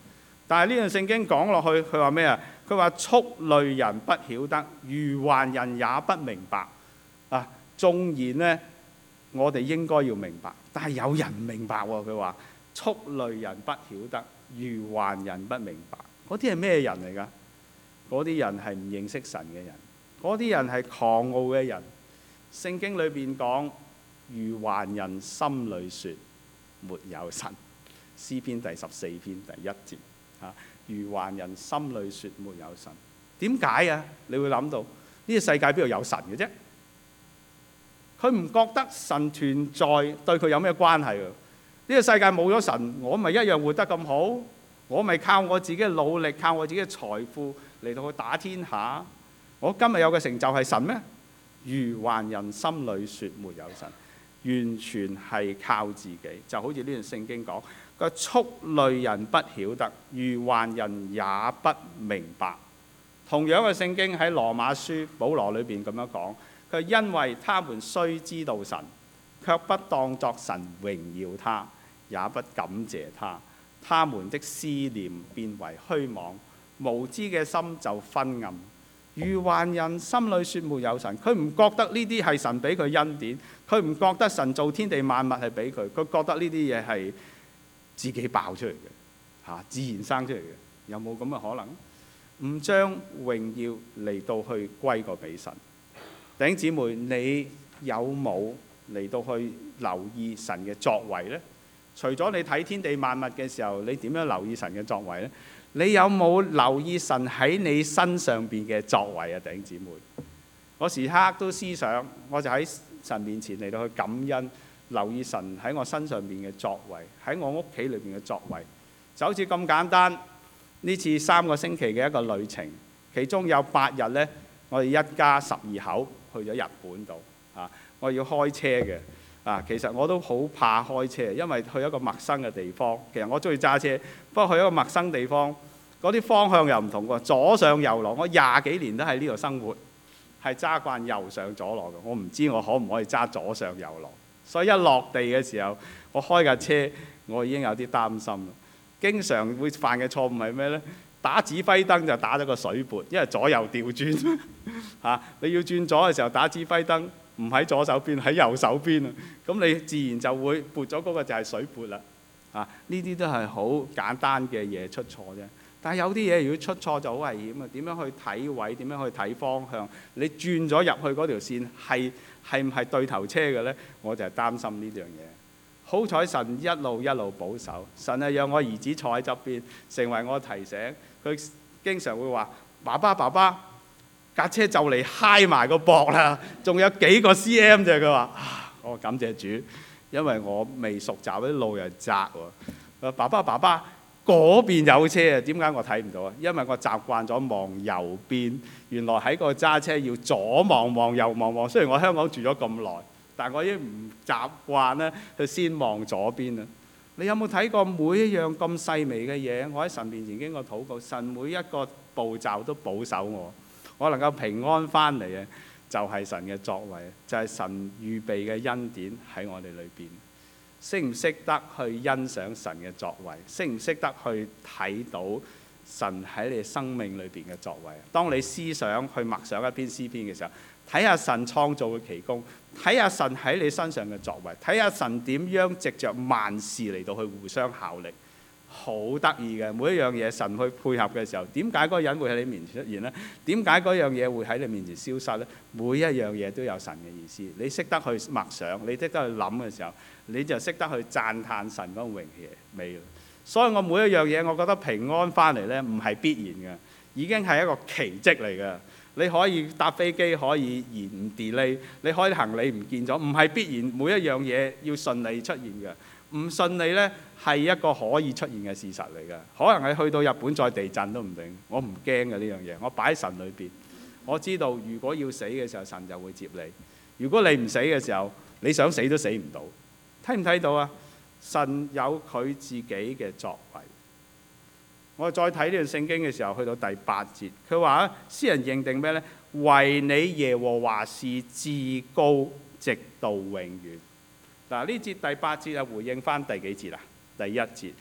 但係呢段聖經講落去，佢話咩啊？佢話畜類人不曉得，愚頑人也不明白。啊，縱然呢，我哋應該要明白，但係有人唔明白喎。佢話畜類人不曉得，愚頑人不明白。嗰啲係咩人嚟㗎？嗰啲人係唔認識神嘅人，嗰啲人係狂傲嘅人。聖經裏邊講，愚頑人心裏說沒有神。詩篇第十四篇第一節嚇，愚頑人心裏說沒有神。點解啊？你會諗到呢個世界邊度有神嘅啫？佢唔覺得神存在對佢有咩關係啊？呢個世界冇咗神，我咪一樣活得咁好？我咪靠我自己嘅努力，靠我自己嘅財富嚟到去打天下？我今日有嘅成就係神咩？愚頑人心裏說沒有神，完全係靠自己。就好似呢段聖經講，個畜類人不曉得，愚頑人也不明白。同樣嘅聖經喺羅馬書保羅裏邊咁樣講，佢因為他們雖知道神，卻不當作神榮耀他，也不感謝他，他們的思念變為虛妄，無知嘅心就昏暗。愚頑人心裏說沒有神，佢唔覺得呢啲係神俾佢恩典，佢唔覺得神造天地萬物係俾佢，佢覺得呢啲嘢係自己爆出嚟嘅，嚇自然生出嚟嘅。有冇咁嘅可能？唔將榮耀嚟到去歸個俾神。弟兄姊妹，你有冇嚟到去留意神嘅作為呢？除咗你睇天地萬物嘅時候，你點樣留意神嘅作為呢？你有冇留意神喺你身上邊嘅作為啊？弟兄姊妹，我時刻都思想，我就喺神面前嚟到去感恩，留意神喺我身上邊嘅作為，喺我屋企裏邊嘅作為，就好似咁簡單。呢次三個星期嘅一個旅程，其中有八日呢，我哋一家十二口去咗日本度啊！我要開車嘅啊，其實我都好怕開車，因為去一個陌生嘅地方。其實我中意揸車，不過去一個陌生地方，嗰啲方向又唔同喎，左上右落。我廿幾年都喺呢度生活，係揸慣右上左落嘅。我唔知我可唔可以揸左上右落，所以一落地嘅時候，我開架車，我已經有啲擔心啦。經常會犯嘅錯誤係咩呢？打指揮燈就打咗個水撥，因為左右調轉嚇。你要轉左嘅時候打指揮燈，唔喺左手邊，喺右手邊啊。咁你自然就會撥咗嗰個就係水撥啦。啊，呢啲都係好簡單嘅嘢出錯啫。但係有啲嘢如果出錯就好危險啊！點樣去睇位？點樣去睇方向？你轉咗入去嗰條線係係唔係對頭車嘅呢？我就係擔心呢樣嘢。好彩神一路一路保守，神係讓我兒子坐喺側邊，成為我提醒。佢經常會話：爸爸爸爸，架車就嚟揩埋個膊啦，仲有幾個 cm 啫。佢話：我感謝主，因為我未熟習啲路又窄喎。爸爸爸爸，嗰邊有車啊？點解我睇唔到啊？因為我習慣咗望右邊，原來喺個揸車要左望望右望望。雖然我香港住咗咁耐，但我已經唔習慣咧，去先望左邊啊！你有冇睇過每一樣咁細微嘅嘢？我喺神面前經過禱告，神每一個步驟都保守我，我能夠平安翻嚟嘅，就係神嘅作為，就係神預備嘅恩典喺我哋裏邊。識唔識得去欣賞神嘅作為？識唔識得去睇到神喺你生命裏邊嘅作為？當你思想去默想一篇詩篇嘅時候，睇下神創造嘅奇功，睇下神喺你身上嘅作為，睇下神點樣藉着萬事嚟到去互相效力，好得意嘅。每一樣嘢神去配合嘅時候，點解嗰個人會喺你面前出現呢？點解嗰樣嘢會喺你面前消失呢？每一樣嘢都有神嘅意思。你識得去默想，你識得去諗嘅時候，你就識得去讚歎神嗰個榮美。所以我每一樣嘢，我覺得平安翻嚟呢，唔係必然嘅，已經係一個奇蹟嚟嘅。你可以搭飛機可以延誤 delay， 你可以行李唔見咗，唔係必然每一樣嘢要順利出現嘅。唔順利呢係一個可以出現嘅事實嚟嘅。可能係去到日本再地震都唔定，我唔驚嘅呢樣嘢。我擺喺神裏邊，我知道如果要死嘅時候，神就會接你。如果你唔死嘅時候，你想死都死唔到。睇唔睇到啊？神有佢自己嘅作為。我再睇呢段聖經嘅時候，去到第八節，佢話詩人認定咩呢？惟你耶和華是至高，直到永遠。嗱，呢節第八節係回應翻第幾節啊？第一節，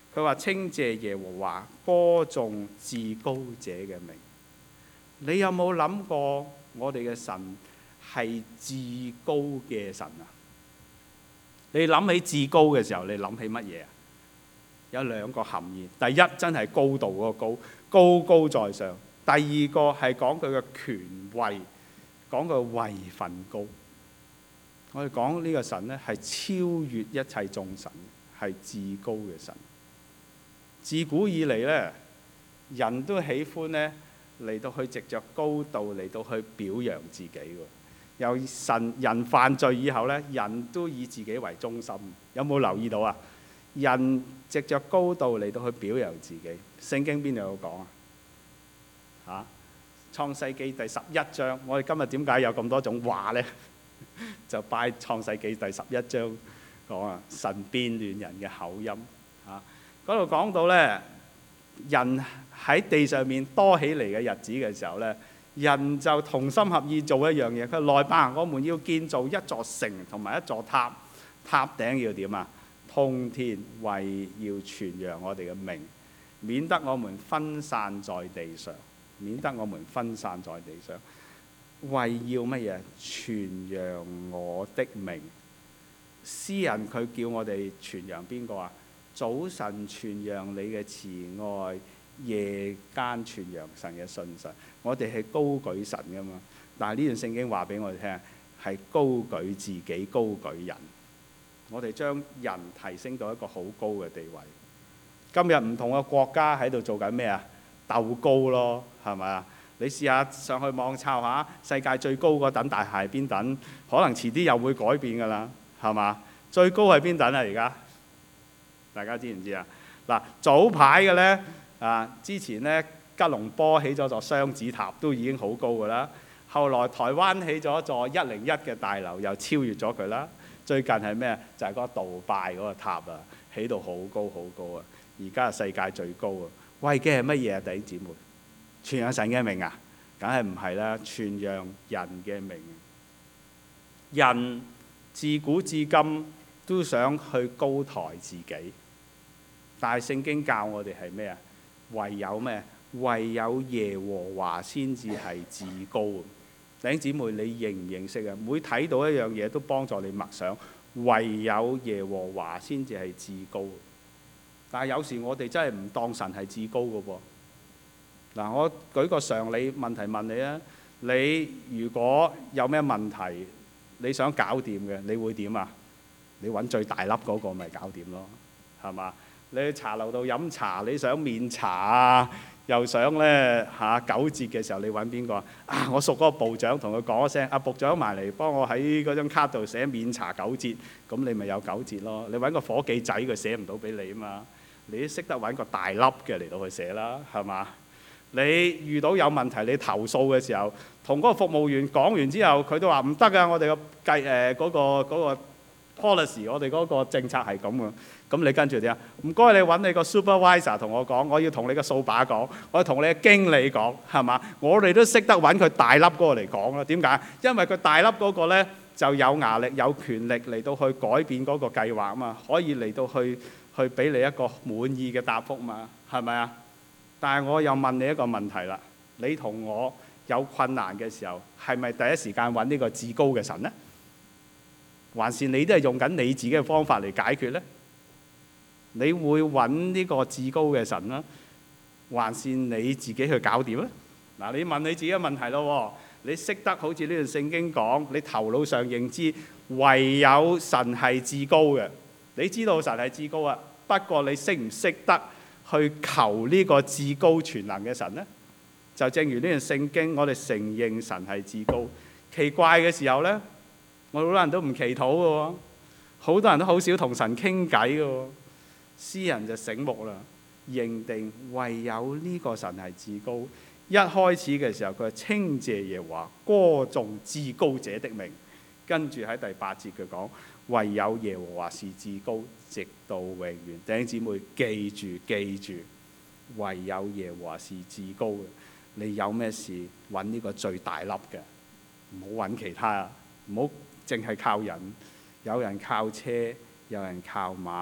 佢話稱謝耶和華，歌頌至高者嘅名。你有冇諗過我哋嘅神係至高嘅神啊？你諗起至高嘅時候，你諗起乜嘢啊？有兩個含義。第一，真係高度嗰個高，高高在上。第二個係講佢嘅權位，講佢位份高。我哋講呢個神呢，係超越一切眾神，係至高嘅神。自古以嚟呢，人都喜歡呢嚟到去藉着高度嚟到去表揚自己喎。由神人犯罪以後呢，人都以自己為中心。有冇留意到啊？人藉着高度嚟到去表揚自己。聖經邊度有講啊？嚇！創世記第十一章，我哋今日點解有咁多種話呢？就拜創世記第十一章講啊，神變亂人嘅口音嚇。嗰度講到呢，人喺地上面多起嚟嘅日子嘅時候呢，人就同心合意做一樣嘢。佢來吧，我們要建造一座城同埋一座塔，塔頂要點啊？通天，為要傳揚我哋嘅名，免得我們分散在地上，免得我們分散在地上。為要乜嘢？傳揚我的名。詩人佢叫我哋傳揚邊個啊？早晨傳揚你嘅慈愛，夜間傳揚神嘅信實。我哋係高舉神噶嘛，但係呢段聖經話俾我哋聽，係高舉自己，高舉人。我哋將人提升到一個好高嘅地位。今日唔同嘅國家喺度做緊咩啊？鬥高咯，係咪啊？你試下上去網抄下世界最高嗰等大廈係邊等？可能遲啲又會改變㗎啦，係嘛？最高係邊等啊？而家大家知唔知啊？嗱，早排嘅呢，啊，之前呢，吉隆坡起咗座雙子塔都已經好高㗎啦。後來台灣起咗座一零一嘅大樓，又超越咗佢啦。最近係咩？就係、是、嗰個杜拜嗰個塔啊，起到好高好高啊！而家係世界最高啊！為嘅係乜嘢啊？弟兄姊妹，傳揚神嘅名啊？梗係唔係啦！傳揚人嘅名。人自古至今都想去高抬自己，但係聖經教我哋係咩啊？唯有咩？唯有耶和華先至係至高。弟兄姊妹，你認唔認識啊？每睇到一樣嘢都幫助你默想，唯有耶和華先至係至高。但係有時我哋真係唔當神係至高嘅噃。嗱，我舉個常理問題問你啊，你如果有咩問題你想搞掂嘅，你會點啊？你揾最大粒嗰個咪搞掂咯，係嘛？你去茶樓度飲茶，你想免茶啊，又想咧嚇九折嘅時候，你揾邊個啊？啊，我熟嗰個部長，同佢講一聲，阿部長埋嚟幫我喺嗰張卡度寫免茶九折，咁你咪有九折咯。你揾個伙計仔，佢寫唔到俾你啊嘛。你都識得揾個大粒嘅嚟到去寫啦，係嘛？你遇到有問題，你投訴嘅時候，同嗰個服務員講完之後，佢都話唔得㗎，我哋個計誒嗰個嗰個 policy， 我哋嗰個政策係咁嘅。咁你跟住點啊？唔該，你揾你個 supervisor 同我講，我要同你個掃把講，我要同你嘅經理講，係嘛？我哋都識得揾佢大粒嗰個嚟講啦。點解？因為佢大粒嗰個呢就有牙力、有權力嚟到去改變嗰個計劃啊嘛，可以嚟到去去俾你一個滿意嘅答覆嘛，係咪啊？但係我又問你一個問題啦，你同我有困難嘅時候，係咪第一時間揾呢個至高嘅神呢？還是你都係用緊你自己嘅方法嚟解決呢？你會揾呢個至高嘅神啦，還是你自己去搞掂咧？嗱，你問你自己嘅問題咯。你識得好似呢段聖經講，你頭腦上認知唯有神係至高嘅，你知道神係至高啊。不過你識唔識得去求呢個至高全能嘅神呢？就正如呢段聖經，我哋承認神係至高。奇怪嘅時候呢，我好多人都唔祈禱嘅喎，好多人都好少同神傾偈嘅喎。詩人就醒目啦，認定唯有呢個神係至高。一開始嘅時候，佢係稱謝耶和華，歌頌至高者的名。跟住喺第八節佢講，唯有耶和華是至高，直到永遠。弟兄姊妹記住記住，唯有耶和華是至高嘅。你有咩事揾呢個最大粒嘅，唔好揾其他，唔好淨係靠人。有人靠車，有人靠馬。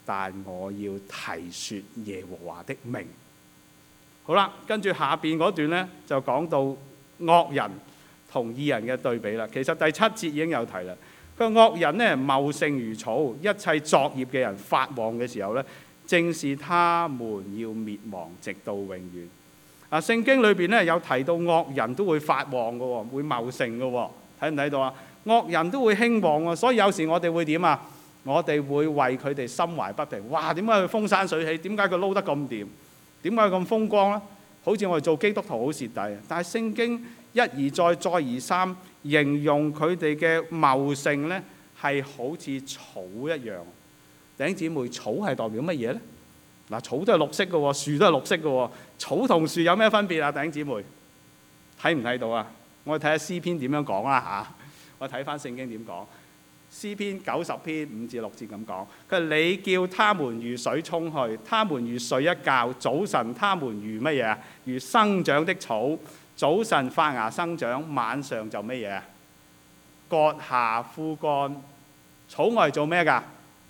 但我要提説耶和華的名。好啦，跟住下邊嗰段呢，就講到惡人同義人嘅對比啦。其實第七節已經有提啦。佢話惡人呢，茂盛如草，一切作孽嘅人發旺嘅時候呢，正是他們要滅亡，直到永遠。啊，聖經裏邊呢，有提到惡人都會發旺嘅喎，會茂盛嘅喎，睇唔睇到啊？惡人都會興旺喎，所以有時我哋會點啊？我哋會為佢哋心懷不平。哇！點解佢風生水起？點解佢撈得咁掂？點解佢咁風光呢？好似我哋做基督徒好蝕底。但係聖經一而再，再而三形容佢哋嘅茂盛呢，係好似草一樣。弟兄姊妹，草係代表乜嘢呢？嗱，草都係綠色嘅喎，樹都係綠色嘅喎。草同樹有咩分別啊？弟兄姊妹，睇唔睇到啊？我哋睇下詩篇點樣講啦嚇。我睇翻聖經點講。詩篇九十篇五至六節咁講，佢話你叫他們如水沖去，他們如睡一覺。早晨他們如乜嘢啊？如生長的草。早晨發芽生長，晚上就乜嘢啊？割下枯乾。草我係做咩㗎？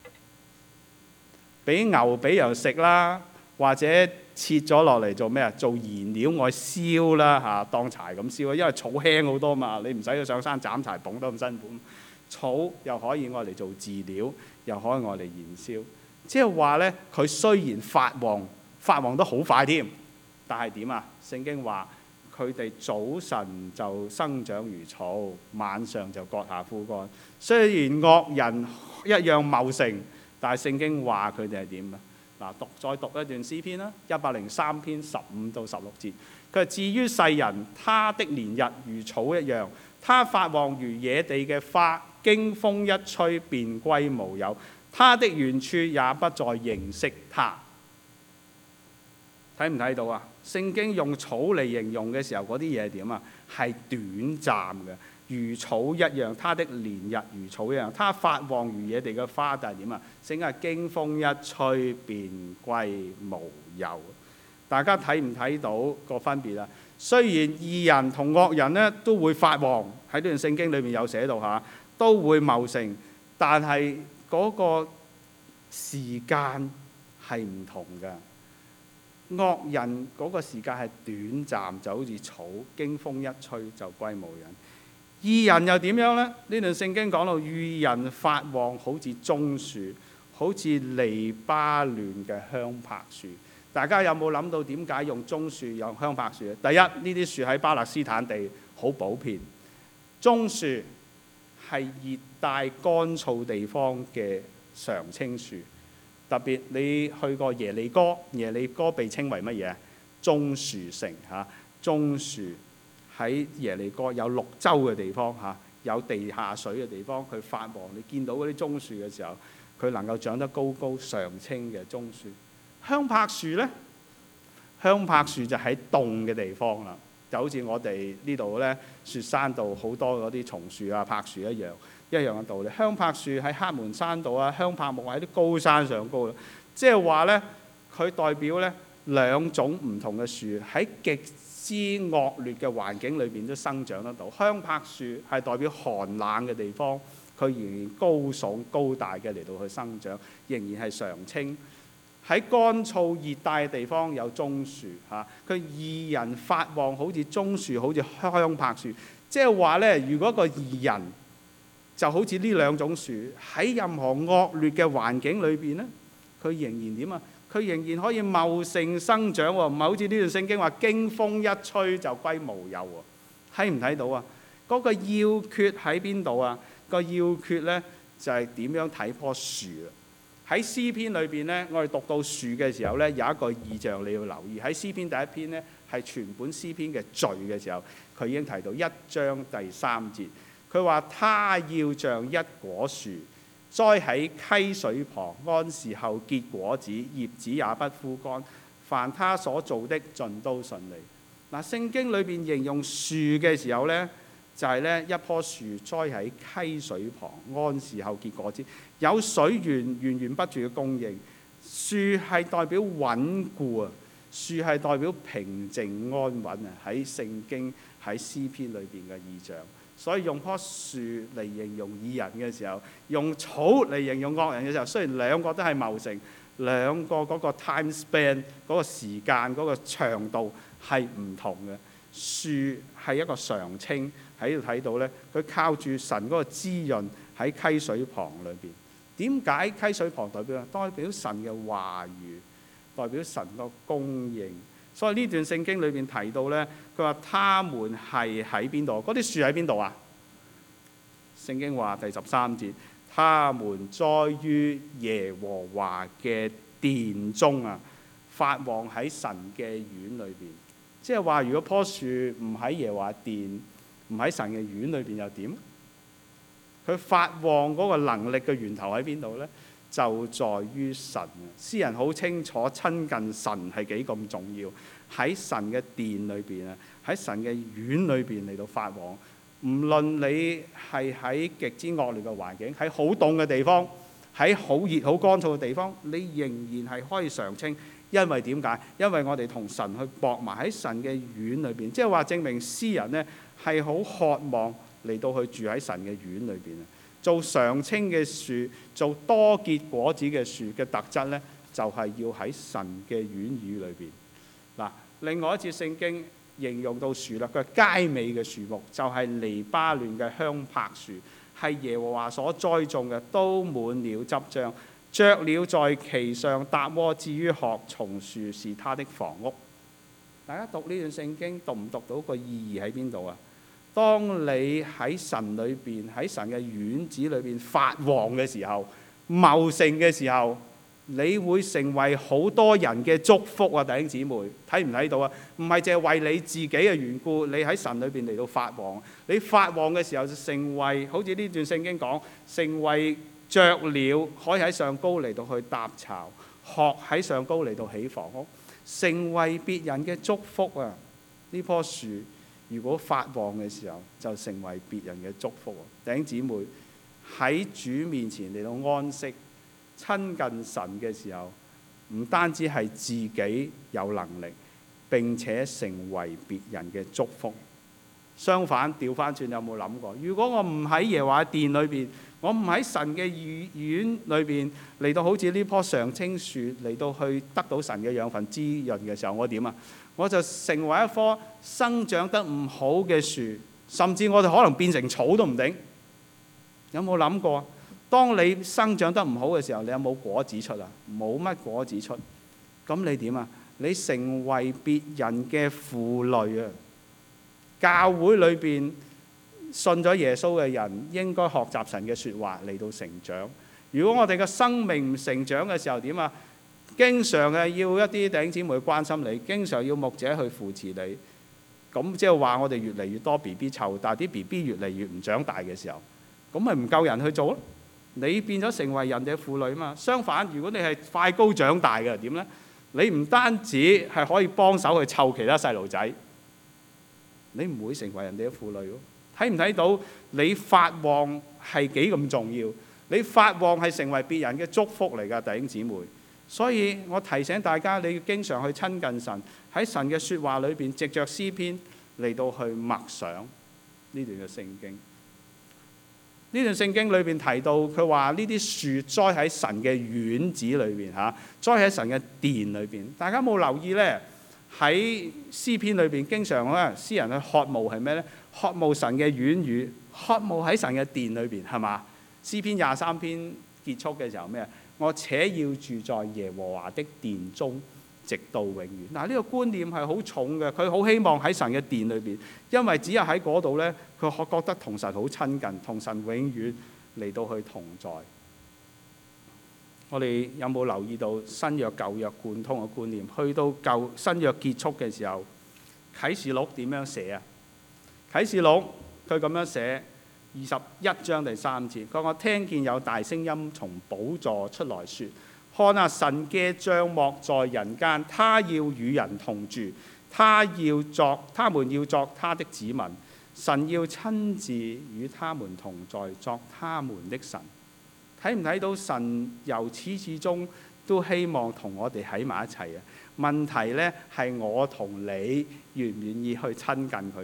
俾牛俾羊食啦，或者切咗落嚟做咩啊？做燃料我燒啦嚇，當柴咁燒。因為草輕好多嘛，你唔使去上山斬柴捧得咁辛苦。草又可以愛嚟做飼料，又可以愛嚟燃燒。即係話呢，佢雖然發旺，發旺得好快添，但係點啊？聖經話佢哋早晨就生長如草，晚上就割下枯乾。雖然惡人一樣茂盛，但係聖經話佢哋係點啊？嗱，讀再讀一段詩篇啦，一百零三篇十五到十六節。佢話至於世人，他的年日如草一樣，他發旺如野地嘅花。經風一吹便歸無有，他的原處也不再認識他。睇唔睇到啊？聖經用草嚟形容嘅時候，嗰啲嘢係點啊？係短暫嘅，如草一樣。他的年日如草一樣，他發旺如野地嘅花，但係點啊？聖經係經風一吹便歸無有。大家睇唔睇到個分別啊？雖然義人同惡人呢都會發旺，喺呢段聖經裏面有寫到嚇。都會茂盛，但係嗰個時間係唔同嘅。惡人嗰個時間係短暫，就好似草，經風一吹就歸無人。義人又點樣呢？呢段聖經講到義人發旺，好似棕樹，好似黎巴嫩嘅香柏樹。大家有冇諗到點解用棕樹、用香柏樹？第一，呢啲樹喺巴勒斯坦地好普遍，棕樹係熱帶乾燥地方嘅常青樹，特別你去過耶利哥，耶利哥被稱為乜嘢？棕樹城嚇，棕樹喺耶利哥有綠洲嘅地方嚇，有地下水嘅地方，佢發旺。你見到嗰啲棕樹嘅時候，佢能夠長得高高常青嘅棕樹。香柏樹呢？香柏樹就喺凍嘅地方啦。就好似我哋呢度咧，雪山度好多嗰啲松樹啊、柏樹一樣，一樣嘅道理。香柏樹喺黑門山度啊，香柏木喺啲高山上高啦。即係話咧，佢代表咧兩種唔同嘅樹喺極之惡劣嘅環境裏邊都生長得到。香柏樹係代表寒冷嘅地方，佢仍然高聳高大嘅嚟到去生長，仍然係常青。喺乾燥熱帶嘅地方有棕樹嚇，佢義人發旺好似棕樹，好似香柏樹。即係話咧，如果個義人就好似呢兩種樹喺任何惡劣嘅環境裏邊咧，佢仍然點啊？佢仍然可以茂盛生長喎，唔係好似呢段聖經話經風一吹就歸無有喎。睇唔睇到啊？嗰個要訣喺邊度啊？個要訣咧就係點樣睇棵樹啊？喺詩篇裏邊咧，我哋讀到樹嘅時候咧，有一個異象你要留意。喺詩篇第一篇咧，係全本詩篇嘅序嘅時候，佢已經提到一章第三節，佢話他要像一果樹，栽喺溪水旁，按時候結果子，葉子也不枯乾，凡他所做的盡都順利。嗱，聖經裏邊形容樹嘅時候咧，就係咧一棵樹栽喺溪水旁，按時候結果子，有水源源源不絕嘅供應。樹係代表穩固啊，樹係代表平靜安穩啊。喺聖經喺詩篇裏邊嘅意象， 所以用棵樹嚟形容義人嘅時候，用草嚟形容惡人嘅時候，雖然兩個都係茂盛，兩個嗰個 time span 嗰個時間嗰個長度係唔同嘅。樹係一個常青，喺度睇到咧，佢靠住神嗰個滋潤喺溪水旁裏邊。點解溪水旁代表啊？代表神嘅話語，代表神個供應。所以呢段聖經裏邊提到咧，佢話他們係喺邊度？嗰啲樹喺邊度啊？聖經話第十三節，他們栽於耶和華嘅殿中啊，發旺喺神嘅院裏邊。即係話，如果棵樹唔喺耶和華殿，唔喺神嘅院裏邊又點？佢發旺嗰個能力嘅源頭喺邊度呢？就在於神啊！詩人好清楚親近神係幾咁重要，喺神嘅殿裏邊啊，喺神嘅院裏邊嚟到發旺。唔論你係喺極之惡劣嘅環境，喺好凍嘅地方，喺好熱好乾燥嘅地方，你仍然係可以常青。因為點解？因為我哋同神去搏埋喺神嘅院裏邊，即係話證明詩人呢係好渴望嚟到去住喺神嘅院裏邊啊！做常青嘅樹，做多結果子嘅樹嘅特質呢，就係要喺神嘅院宇裏邊。嗱，另外一節聖經形容到樹啦，佢係佳美嘅樹木，就係黎巴嫩嘅香柏樹，係耶和華所栽種嘅，都滿了汁漿，雀鳥在其上搭窩。至於學松樹，是他的房屋。大家讀呢段聖經，讀唔讀到個意義喺邊度啊？當你喺神裏邊，喺神嘅院子裏邊發旺嘅時候，茂盛嘅時候，你會成為好多人嘅祝福啊！弟兄姊妹，睇唔睇到啊？唔係淨係為你自己嘅緣故，你喺神裏邊嚟到發旺。你發旺嘅時候就成為，好似呢段聖經講，成為雀鳥可以喺上高嚟到去搭巢，學喺上高嚟到起房屋，成為別人嘅祝福啊！呢棵樹如果發旺嘅時候，就成為別人嘅祝福。弟兄姊妹，喺主面前嚟到安息、親近神嘅時候，唔單止係自己有能力，並且成為別人嘅祝福。相反，調翻轉，有冇諗過？如果我唔喺耶和華殿裏邊，我唔喺神嘅院裏邊嚟到好似呢棵常青樹嚟到去得到神嘅養分滋潤嘅時候，我點啊？我就成為一棵生長得唔好嘅樹，甚至我哋可能變成草都唔定。有冇諗過？當你生長得唔好嘅時候，你有冇果子出啊？冇乜果子出，咁你點啊？你成為別人嘅負累啊！教會裏邊信咗耶穌嘅人應該學習神嘅説話嚟到成長。如果我哋嘅生命唔成長嘅時候點啊？經常係要一啲弟兄姊妹關心你，經常要牧者去扶持你。咁即係話我哋越嚟越多 B B 湊，但係啲 B B 越嚟越唔長大嘅時候，咁咪唔夠人去做咯？你變咗成為人哋嘅負累啊嘛。相反，如果你係快高長大嘅點呢？你唔單止係可以幫手去湊其他細路仔，你唔會成為人哋嘅負累咯。睇唔睇到你發旺係幾咁重要？你發旺係成為別人嘅祝福嚟㗎，弟兄姊妹。所以我提醒大家，你要經常去親近神，喺神嘅説話裏邊，藉着詩篇嚟到去默想呢段嘅聖經。呢段聖經裏邊提到，佢話呢啲樹栽喺神嘅院子裏邊嚇，栽喺神嘅殿裏邊。大家有冇留意呢？喺詩篇裏邊，經常咧詩人去渴慕係咩呢？渴慕神嘅院宇，渴慕喺神嘅殿裏邊，係嘛？詩篇廿三篇結束嘅時候咩？我且要住在耶和華的殿中，直到永遠。嗱，呢個觀念係好重嘅，佢好希望喺神嘅殿裏邊，因為只有喺嗰度呢，佢覺得同神好親近，同神永遠嚟到去同在。我哋有冇留意到新約舊約貫通嘅觀念？去到舊新約結束嘅時候，啟示錄點樣寫啊？啟示錄佢咁樣寫。二十一章第三節，佢話：我聽見有大聲音從寶座出來說，看啊，神嘅帳幕在人間，他要與人同住，他要作，他們要作他的子民，神要親自與他們同在，作他們的神。睇唔睇到神由始至終都希望同我哋喺埋一齊啊？問題呢係我同你願唔願意去親近佢啊？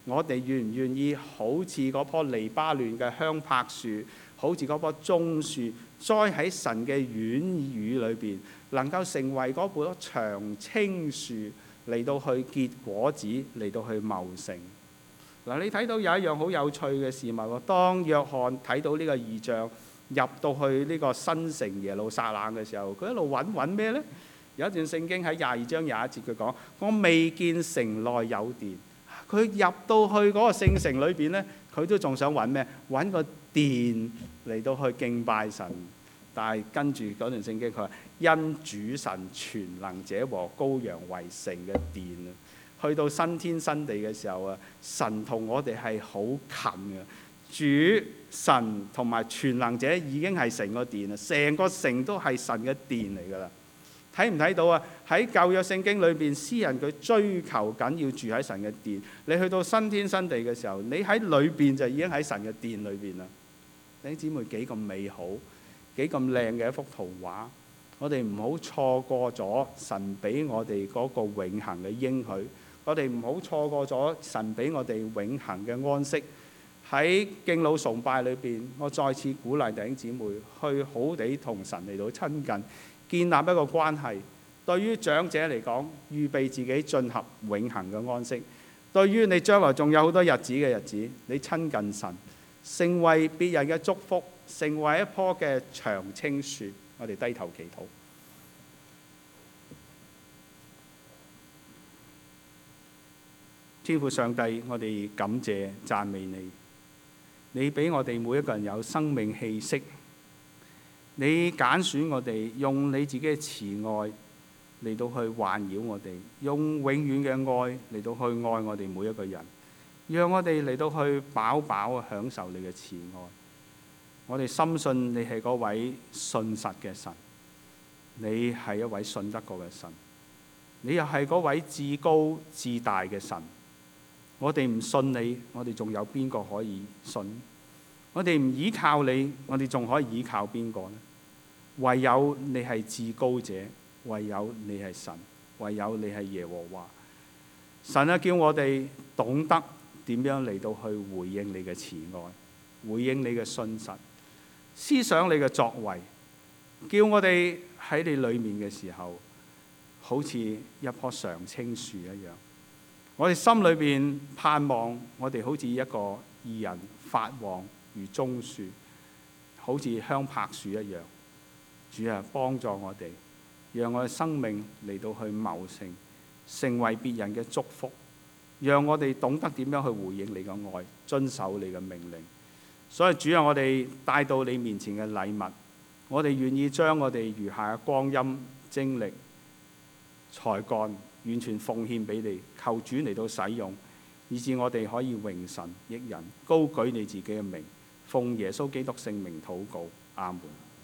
我哋願唔願意好似嗰棵黎巴嫩嘅香柏樹，好似嗰棵棕樹，栽喺神嘅院宇裏邊，能夠成為嗰棵長青樹，嚟到去結果子，嚟到去茂盛。嗱，你睇到有一樣好有趣嘅事物喎。當約翰睇到呢個異象，入到去呢個新城耶路撒冷嘅時候，佢一路揾揾咩呢？有一段聖經喺廿二章廿一節，佢講：我未見城內有殿。佢入到去嗰個聖城裏邊呢，佢都仲想揾咩？揾個殿嚟到去敬拜神。但係跟住嗰段聖經，佢話因主神全能者和羔羊為成嘅殿啊！去到新天新地嘅時候啊，神同我哋係好近嘅。主神同埋全能者已經係成個殿啦，成個城都係神嘅殿嚟㗎啦。睇唔睇到啊？喺舊約聖經裏邊，詩人佢追求緊要住喺神嘅殿。你去到新天新地嘅時候，你喺裏邊就已經喺神嘅殿裏邊啦。弟兄姊妹，幾咁美好，幾咁靚嘅一幅圖畫。我哋唔好錯過咗神俾我哋嗰個永恆嘅應許。我哋唔好錯過咗神俾我哋永恆嘅安息。喺敬老崇拜裏邊，我再次鼓勵弟兄姊妹去好地同神嚟到親近。建立一個關係，對於長者嚟講，預備自己進入永恆嘅安息；對於你將來仲有好多日子嘅日子，你親近神，成為別人嘅祝福，成為一棵嘅長青樹。我哋低頭祈禱。天父上帝，我哋感謝讚美你，你俾我哋每一個人有生命氣息。你揀選我哋，用你自己嘅慈愛嚟到去環繞我哋，用永遠嘅愛嚟到去愛我哋每一個人，讓我哋嚟到去飽飽享受你嘅慈愛。我哋深信你係嗰位信實嘅神，你係一位信得過嘅神，你又係嗰位至高至大嘅神。我哋唔信你，我哋仲有邊個可以信？我哋唔依靠你，我哋仲可以依靠邊個呢？唯有你係至高者，唯有你係神，唯有你係耶和華。神啊，叫我哋懂得點樣嚟到去回應你嘅慈愛，回應你嘅信實，思想你嘅作為，叫我哋喺你裏面嘅時候，好似一棵常青樹一樣。我哋心裏邊盼望，我哋好似一個義人發旺如棕樹，好似香柏樹一樣。主啊，幫助我哋，讓我哋生命嚟到去茂盛，成為別人嘅祝福，讓我哋懂得點樣去回應你嘅愛，遵守你嘅命令。所以主啊，我哋帶到你面前嘅禮物，我哋願意將我哋餘下嘅光陰、精力、才幹完全奉獻俾你，求主嚟到使用，以致我哋可以榮神益人，高舉你自己嘅名，奉耶穌基督聖名禱告，阿門。